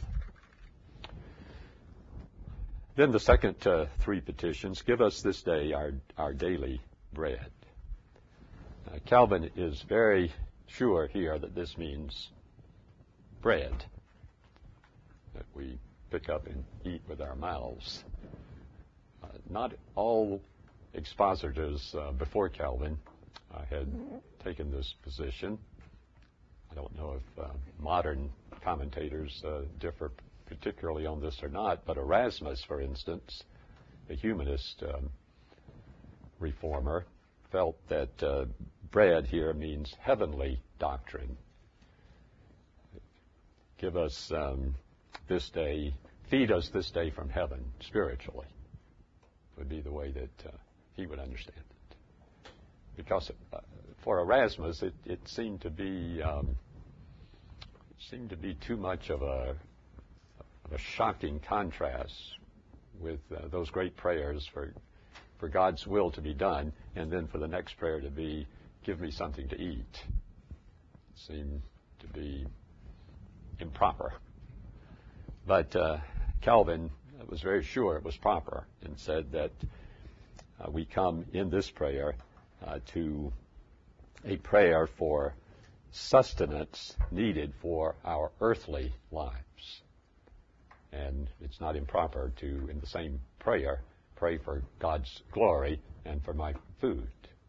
Then the second uh, three petitions, give us this day our, our daily bread. Uh, Calvin is very sure here that this means bread that we pick up and eat with our mouths. Uh, not all expositors uh, before Calvin uh, had taken this position. I don't know if uh, modern commentators uh, differ particularly on this or not, but Erasmus, for instance, a humanist um, reformer, felt that uh, bread here means heavenly doctrine. Give us um, this day, feed us this day from heaven spiritually, would be the way that uh, he would understand it. because uh, for Erasmus, it, it seemed to be um, seemed to be too much of a of a shocking contrast with uh, those great prayers for for God's will to be done, and then for the next prayer to be, "Give me something to eat." It seemed to be improper. But uh, Calvin was very sure it was proper and said that uh, we come in this prayer uh, to a prayer for sustenance needed for our earthly lives. And it's not improper to, in the same prayer, pray for God's glory and for my food.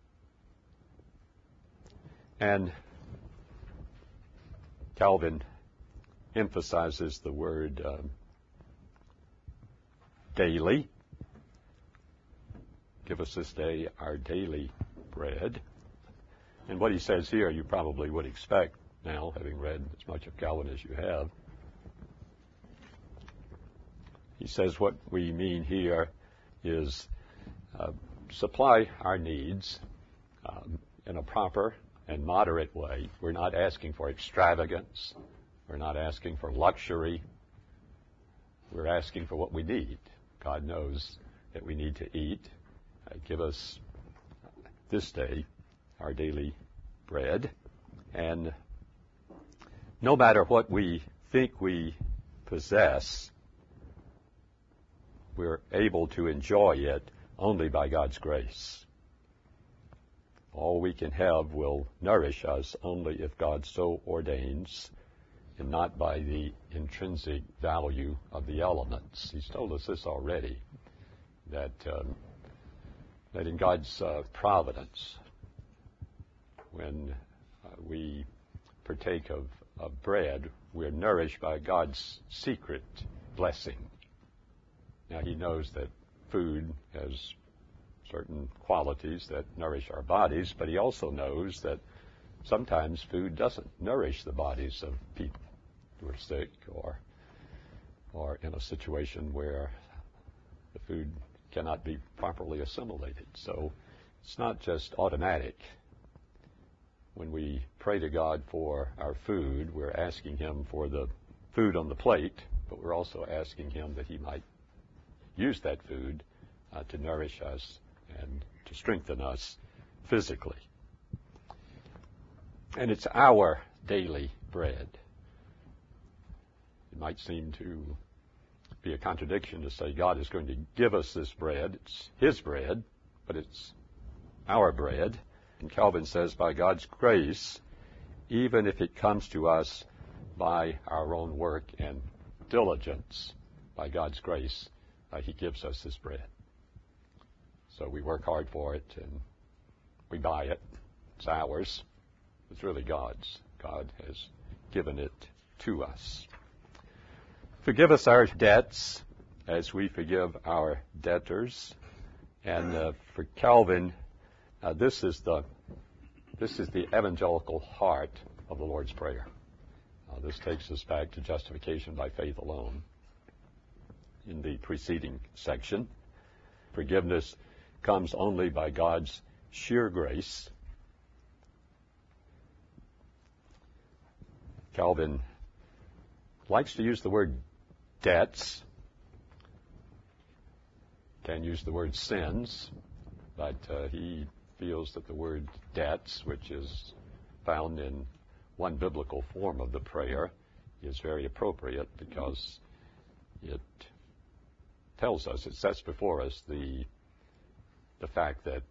And Calvin emphasizes the word um, daily. Give us this day our daily bread. And what he says here, you probably would expect now, having read as much of Calvin as you have. He says what we mean here is uh, supply our needs um, in a proper and moderate way. We're not asking for extravagance. We're not asking for luxury. We're asking for what we need. God knows that we need to eat. Uh, give us this day our daily bread. And no matter what we think we possess, we're able to enjoy it only by God's grace. All we can have will nourish us only if God so ordains, and not by the intrinsic value of the elements. He's told us this already, that um, that in God's uh, providence, when uh, we partake of, of bread, we're nourished by God's secret blessing. Now, he knows that food has certain qualities that nourish our bodies, but he also knows that sometimes food doesn't nourish the bodies of people who are sick or or in a situation where the food cannot be properly assimilated. So it's not just automatic. When we pray to God for our food, we're asking him for the food on the plate, but we're also asking him that he might use that food uh, to nourish us and to strengthen us physically. And it's our daily bread. It might seem to be a contradiction to say God is going to give us this bread. It's his bread, but it's our bread. And Calvin says, by God's grace, even if it comes to us by our own work and diligence, by God's grace, uh, he gives us this bread. So we work hard for it and we buy it. It's ours. It's really God's. God has given it to us. Forgive us our debts as we forgive our debtors. And uh, for Calvin, uh, this is the this is the evangelical heart of the Lord's Prayer. Uh, this takes us back to justification by faith alone. In the preceding section, forgiveness comes only by God's sheer grace. Calvin likes to use the word debts, can use the word sins, but uh, he feels that the word debts, which is found in one biblical form of the prayer, is very appropriate because it tells us, it sets before us the the fact that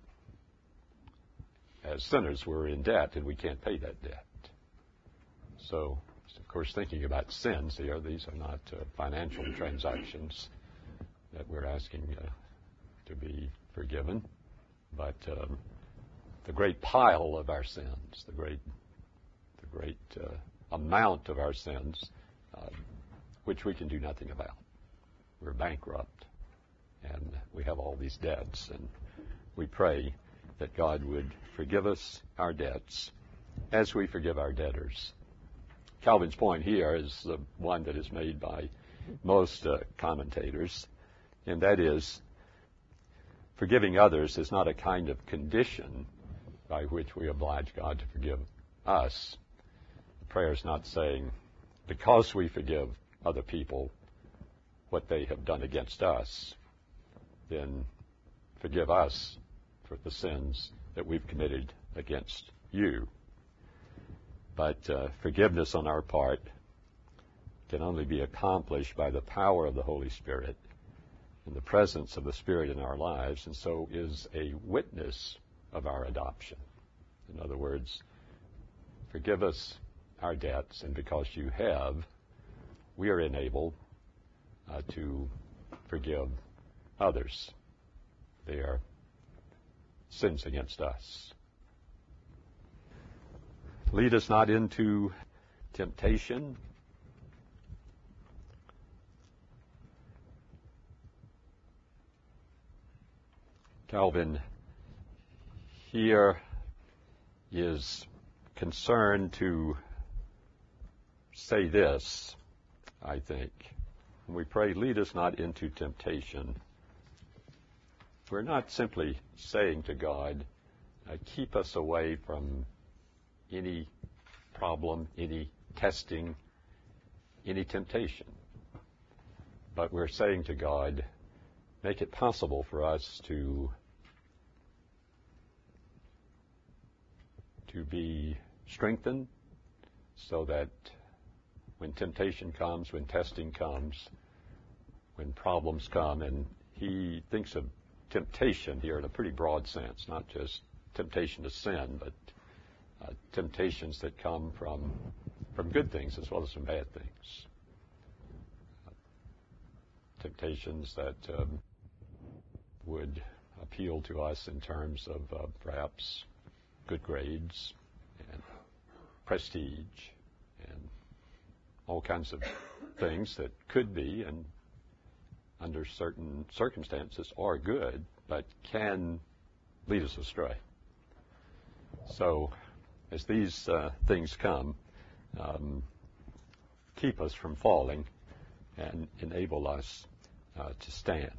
as sinners we're in debt and we can't pay that debt. So, of course, thinking about sins here, these are not uh, financial transactions that we're asking uh, to be forgiven, but um, the great pile of our sins, the great, the great uh, amount of our sins, uh, which we can do nothing about. We're bankrupt, and we have all these debts, and we pray that God would forgive us our debts as we forgive our debtors. Calvin's point here is the one that is made by most uh, commentators, and that is, forgiving others is not a kind of condition by which we oblige God to forgive us. The prayer is not saying, because we forgive other people what they have done against us, then forgive us for the sins that we've committed against you. But uh, forgiveness on our part can only be accomplished by the power of the Holy Spirit and the presence of the Spirit in our lives, and so is a witness of our adoption. In other words, forgive us our debts, and because you have, we are enabled uh, to forgive others their sins against us. Lead us not into temptation. Calvin here is concerned to say this, I think. When we pray, lead us not into temptation, we're not simply saying to God, uh, keep us away from any problem, any testing, any temptation. But we're saying to God, make it possible for us to to be strengthened so that when temptation comes, when testing comes, when problems come, and he thinks of temptation here in a pretty broad sense, not just temptation to sin, but uh, temptations that come from from good things as well as from bad things. Uh, temptations that um, would appeal to us in terms of uh, perhaps good grades and prestige and all kinds of things that could be and under certain circumstances are good, but can lead us astray. So as these uh, things come, um, keep us from falling and enable us uh, to stand.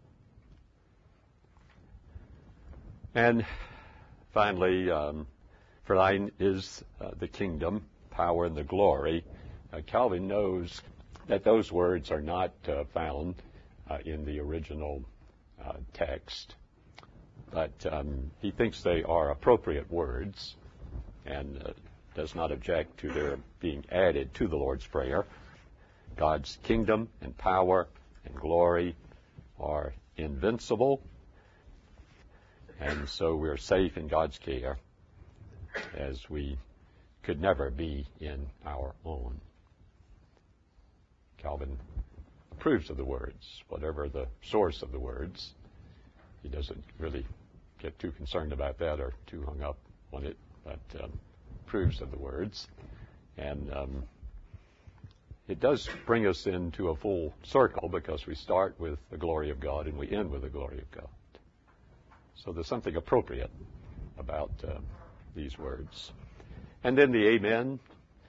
And finally, um, for thine is uh, the kingdom, power, and the glory. Uh, Calvin knows that those words are not uh, found uh, in the original uh, text, but um, he thinks they are appropriate words and uh, does not object to their being added to the Lord's Prayer. God's kingdom and power and glory are invincible, and so we're safe in God's care as we could never be in our own. Calvin approves of the words, whatever the source of the words. He doesn't really get too concerned about that or too hung up on it, but um, approves of the words. And um, it does bring us into a full circle because we start with the glory of God and we end with the glory of God. So there's something appropriate about uh, these words. And then the amen,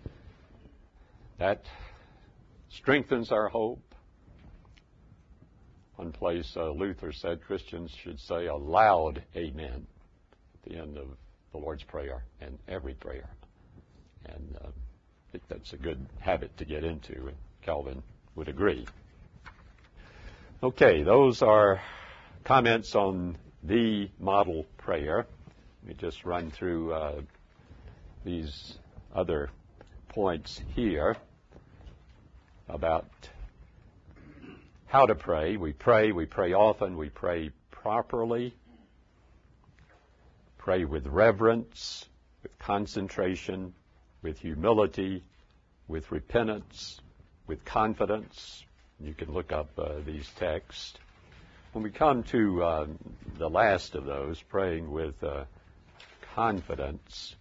that strengthens our hope. One place uh, Luther said Christians should say a loud amen at the end of the Lord's Prayer and every prayer. And uh, I think that's a good habit to get into, and Calvin would agree. Okay, those are comments on the model prayer. Let me just run through uh, these other points here about how to pray. We pray, we pray often, we pray properly, pray with reverence, with concentration, with humility, with repentance, with confidence. You can look up uh, these texts. When we come to uh, the last of those, praying with uh, confidence,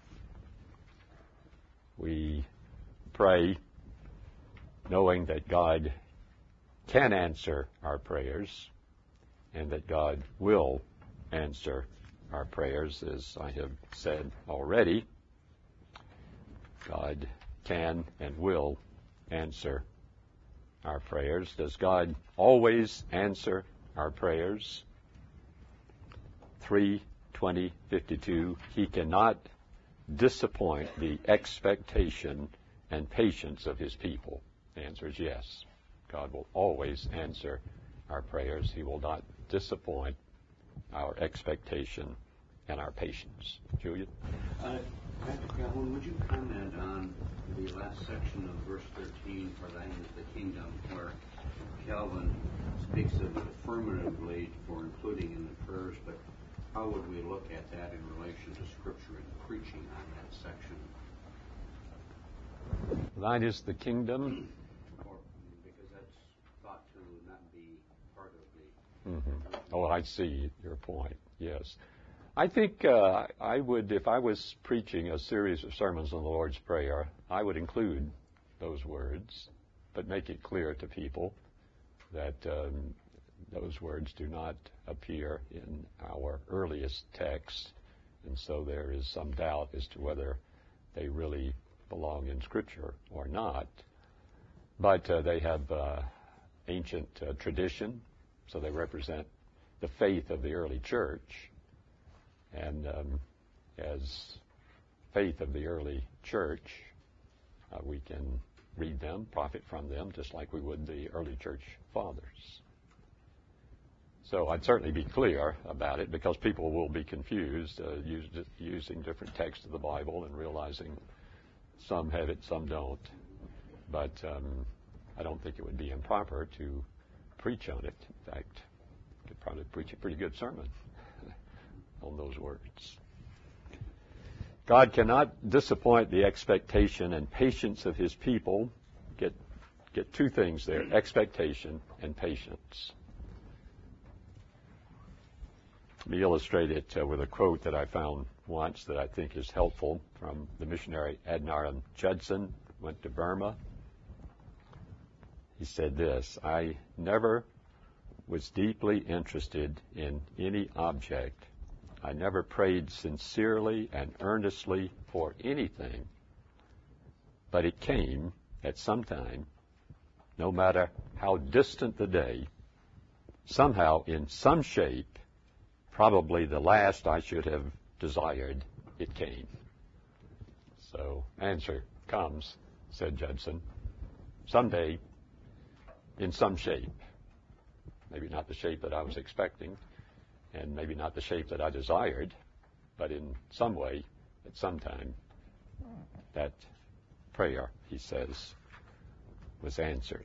we pray knowing that God can answer our prayers and that God will answer our prayers, as I have said already. God can and will answer our prayers. Does God always answer our prayers? three twenty fifty-two, he cannot disappoint the expectation and patience of his people? The answer is yes. God will always answer our prayers. He will not disappoint our expectation and our patience. Julian? Uh, Pastor Calhoun, would you comment on the last section of verse thirteen, for thine is the kingdom, where Calvin speaks of it affirmatively for including in the prayers, but how would we look at that in relation to Scripture and preaching on that section? Thine is the kingdom. Or, because that's thought to not be part of the... Mm-hmm. Oh, I see your point, yes. I think uh, I would, if I was preaching a series of sermons on the Lord's Prayer, I would include those words, but make it clear to people that um, those words do not appear in our earliest text, and so there is some doubt as to whether they really belong in Scripture or not. But uh, they have uh, ancient uh, tradition, so they represent the faith of the early church. And um, as faith of the early church, uh, we can read them, profit from them, just like we would the early church fathers. So I'd certainly be clear about it, because people will be confused uh, used, using different texts of the Bible and realizing some have it, some don't. But um, I don't think it would be improper to preach on it. In fact, I could probably preach a pretty good sermon on those words. God cannot disappoint the expectation and patience of his people. Get, get two things there, expectation and patience. Let me illustrate it uh, with a quote that I found once that I think is helpful from the missionary Adoniram Judson, went to Burma. He said this: I never was deeply interested in any object. I never prayed sincerely and earnestly for anything, but it came at some time, no matter how distant the day, somehow in some shape, probably the last I should have desired, it came. So, answer comes, said Judson, someday, in some shape. Maybe not the shape that I was expecting, and maybe not the shape that I desired, but in some way, at some time, that prayer, he says, was answered.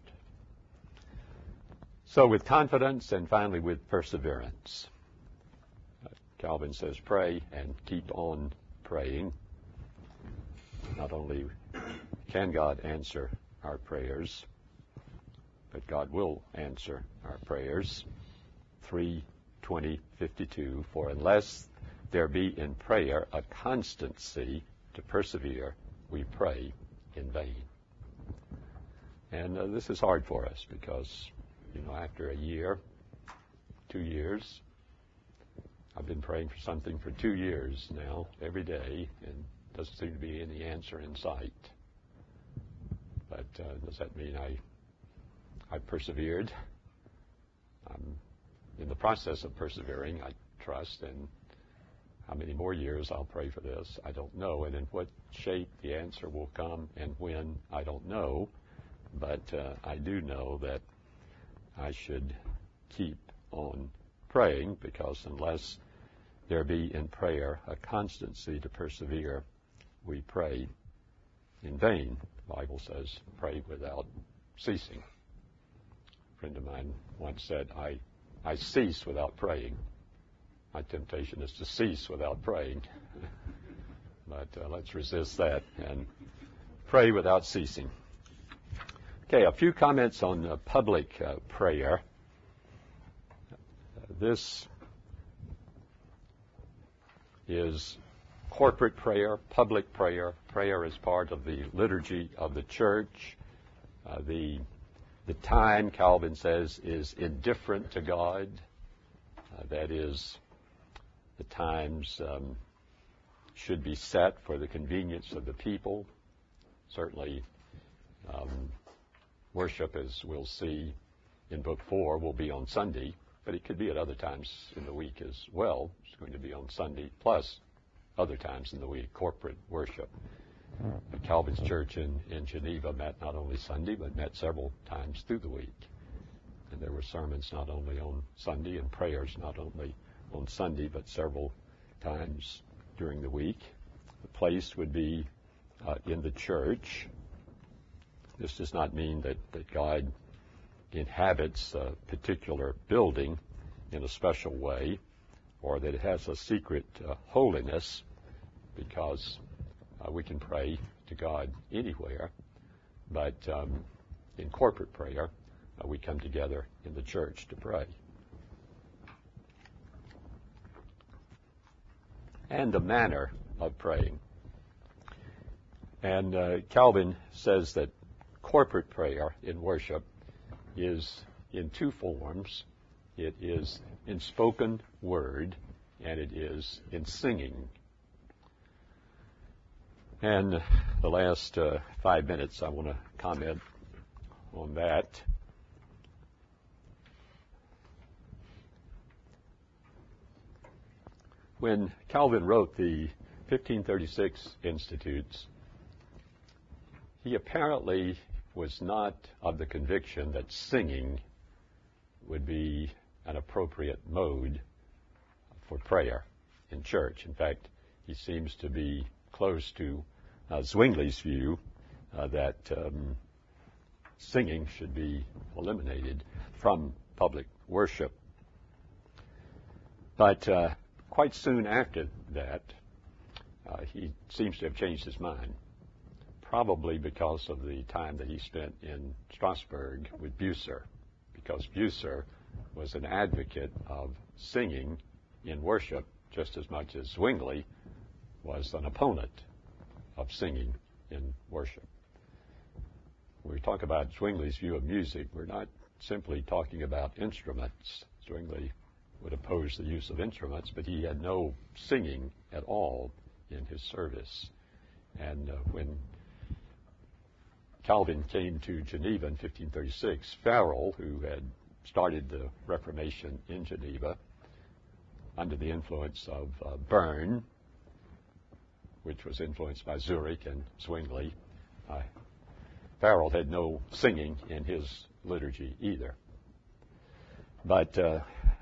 So with confidence and finally with perseverance. Calvin says pray and keep on praying. Not only can God answer our prayers, but God will answer our prayers. three twenty fifty-two, for unless there be in prayer a constancy to persevere, we pray in vain. And uh, this is hard for us because, you know, after a year, two years, I've been praying for something for two years now, every day, and doesn't seem to be any answer in sight. But uh, does that mean I, I persevered? I'm in the process of persevering, I trust, and how many more years I'll pray for this, I don't know. And in what shape the answer will come and when, I don't know. But uh, I do know that I should keep on praying, because unless there be in prayer a constancy to persevere, we pray in vain. The Bible says, pray without ceasing. A friend of mine once said, I, I cease without praying. My temptation is to cease without praying. But uh, let's resist that and pray without ceasing. Okay, a few comments on uh, public uh, prayer. Uh, this is corporate prayer, public prayer. Prayer is part of the liturgy of the church. Uh, the, the time, Calvin says, is indifferent to God. Uh, that is, the times um, should be set for the convenience of the people. Certainly, um, worship, as we'll see in Book Four, will be on Sunday, but it could be at other times in the week as well. It's going to be on Sunday, plus other times in the week, corporate worship. Calvin's church in, in Geneva met not only Sunday, but met several times through the week. And there were sermons not only on Sunday and prayers not only on Sunday, but several times during the week. The place would be uh, in the church. This does not mean that, that God inhabits a particular building in a special way, or that it has a secret uh, holiness, because uh, we can pray to God anywhere, but um, in corporate prayer, uh, we come together in the church to pray. And the manner of praying. And uh, Calvin says that corporate prayer in worship is in two forms. It is in spoken word, and it is in singing. And the last uh, five minutes, I want to comment on that. When Calvin wrote the fifteen thirty-six Institutes, he apparently was not of the conviction that singing would be an appropriate mode for prayer in church. In fact, he seems to be close to uh, Zwingli's view uh, that um, singing should be eliminated from public worship. But uh, quite soon after that, uh, he seems to have changed his mind, probably because of the time that he spent in Strasbourg with Bucer, because Bucer was an advocate of singing in worship just as much as Zwingli was an opponent of singing in worship. When we talk about Zwingli's view of music, we're not simply talking about instruments. Zwingli would oppose the use of instruments, but he had no singing at all in his service. And uh, when Calvin came to Geneva in fifteen thirty-six, Farel, who had started the Reformation in Geneva under the influence of uh, Bern, which was influenced by Zurich and Zwingli, uh, Farel had no singing in his liturgy either. But uh,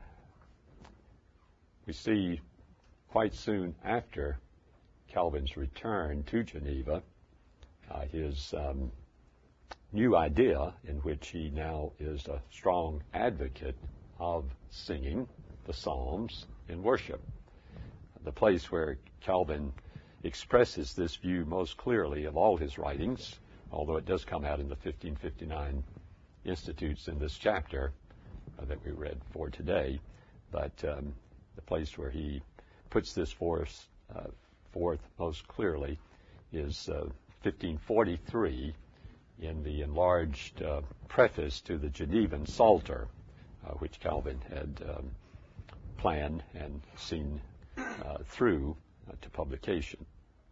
we see quite soon after Calvin's return to Geneva, uh, his um, new idea, in which he now is a strong advocate of singing the Psalms in worship. The place where Calvin expresses this view most clearly of all his writings, although it does come out in the fifteen fifty-nine Institutes in this chapter uh, that we read for today, but um, the place where he puts this forth, uh, forth most clearly is uh, fifteen forty-three in the enlarged uh, preface to the Genevan Psalter, uh, which Calvin had um, planned and seen uh, through uh, to publication.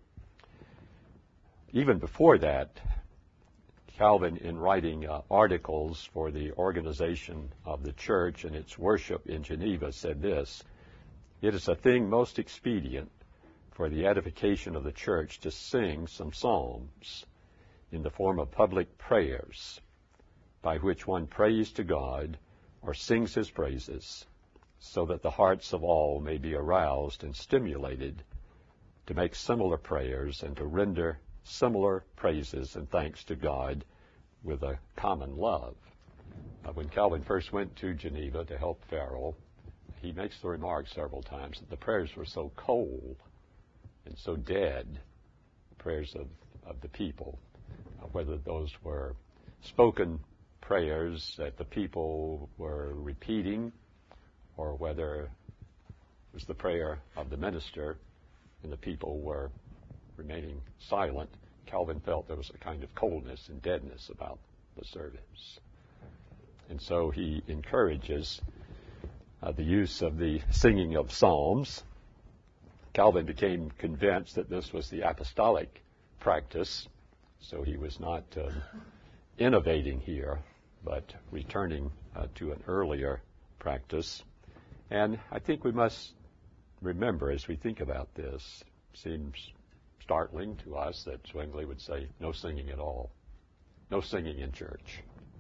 Even before that, Calvin, in writing uh, articles for the organization of the church and its worship in Geneva, said this: "It is a thing most expedient for the edification of the church to sing some psalms in the form of public prayers, by which one prays to God or sings his praises, so that the hearts of all may be aroused and stimulated to make similar prayers and to render similar praises and thanks to God with a common love." Uh, when Calvin first went to Geneva to help Farel, he makes the remark several times that the prayers were so cold and so dead, the prayers of, of the people, uh, whether those were spoken prayers that the people were repeating, or whether it was the prayer of the minister and the people were remaining silent. Calvin felt there was a kind of coldness and deadness about the service. And so he encourages uh, the use of the singing of psalms. Calvin became convinced that this was the apostolic practice, so he was not um, innovating here, but returning uh, to an earlier practice. And I think we must remember as we think about this, it seems startling to us that Zwingli would say no singing at all, no singing in church.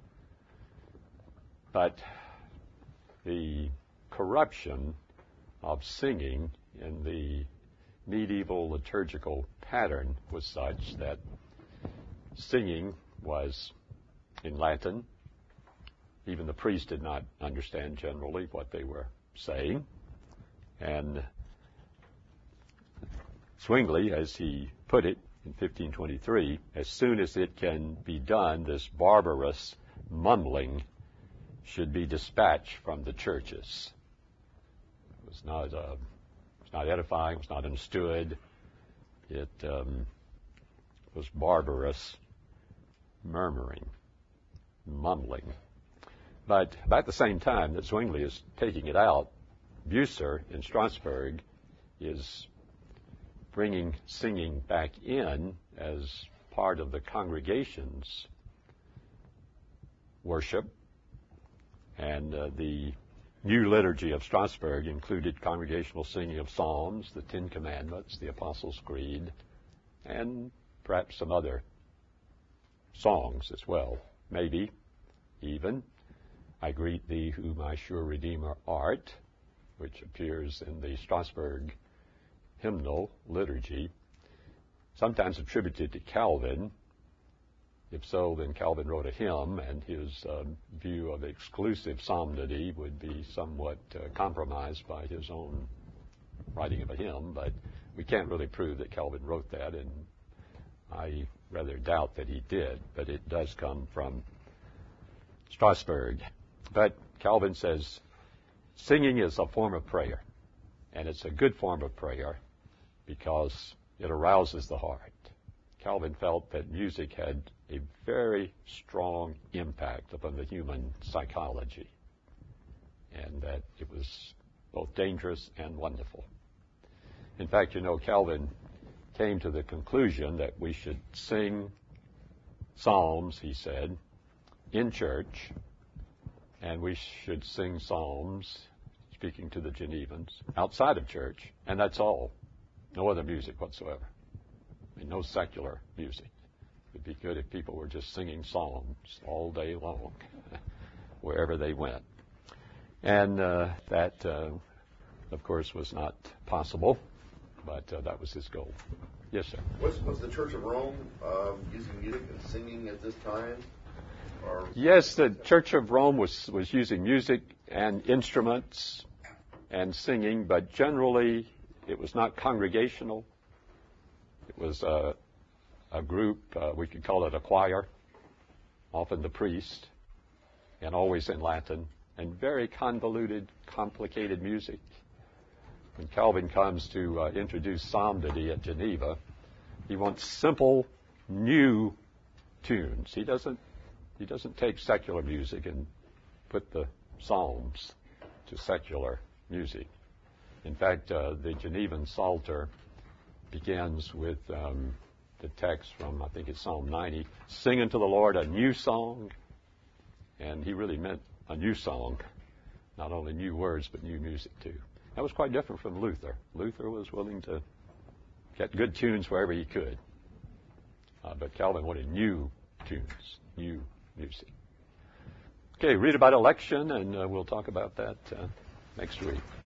But the corruption of singing in the medieval liturgical pattern was such that singing was in Latin. Even the priest did not understand generally what they were saying. And Zwingli, as he put it in fifteen twenty-three, as soon as it can be done, this barbarous mumbling should be dispatched from the churches. It was not, uh, it was not edifying, it was not understood. It um, was barbarous murmuring, mumbling. But about the same time that Zwingli is taking it out, Bucer in Strasbourg is bringing singing back in as part of the congregation's worship. And uh, the new liturgy of Strasbourg included congregational singing of psalms, the Ten Commandments, the Apostles' Creed, and perhaps some other songs as well. Maybe even I Greet Thee, Who My Sure Redeemer Art, which appears in the Strasbourg hymnal liturgy, sometimes attributed to Calvin. If so, then Calvin wrote a hymn, and his um, view of exclusive psalmody would be somewhat uh, compromised by his own writing of a hymn, but we can't really prove that Calvin wrote that, and I rather doubt that he did, but it does come from Strasbourg. But Calvin says singing is a form of prayer, and it's a good form of prayer because it arouses the heart. Calvin felt that music had a very strong impact upon the human psychology, and that it was both dangerous and wonderful. In fact, you know, Calvin came to the conclusion that we should sing psalms, he said, in church, and we should sing psalms, speaking to the Genevans, outside of church, and that's all. No other music whatsoever. I mean, no secular music. It would be good if people were just singing psalms all day long, wherever they went. And uh, that, uh, of course, was not possible, but uh, that was his goal. Yes, sir. Was, was the Church of Rome um, using music and singing at this time? Or yes, the Church of Rome was, was using music and instruments and singing, but generally it was not congregational. It was a, a group, uh, we could call it a choir, often the priest, and always in Latin, and very convoluted, complicated music. When Calvin comes to uh, introduce psalmody at Geneva, he wants simple, new tunes. He doesn't he doesn't take secular music and put the psalms to secular music. In fact, uh, the Genevan Psalter begins with um, the text from, I think it's Psalm ninety, sing unto the Lord a new song. And he really meant a new song, not only new words, but new music too. That was quite different from Luther. Luther was willing to get good tunes wherever he could. Uh, but Calvin wanted new tunes, new music. Okay, read about election, and uh, we'll talk about that uh, next week.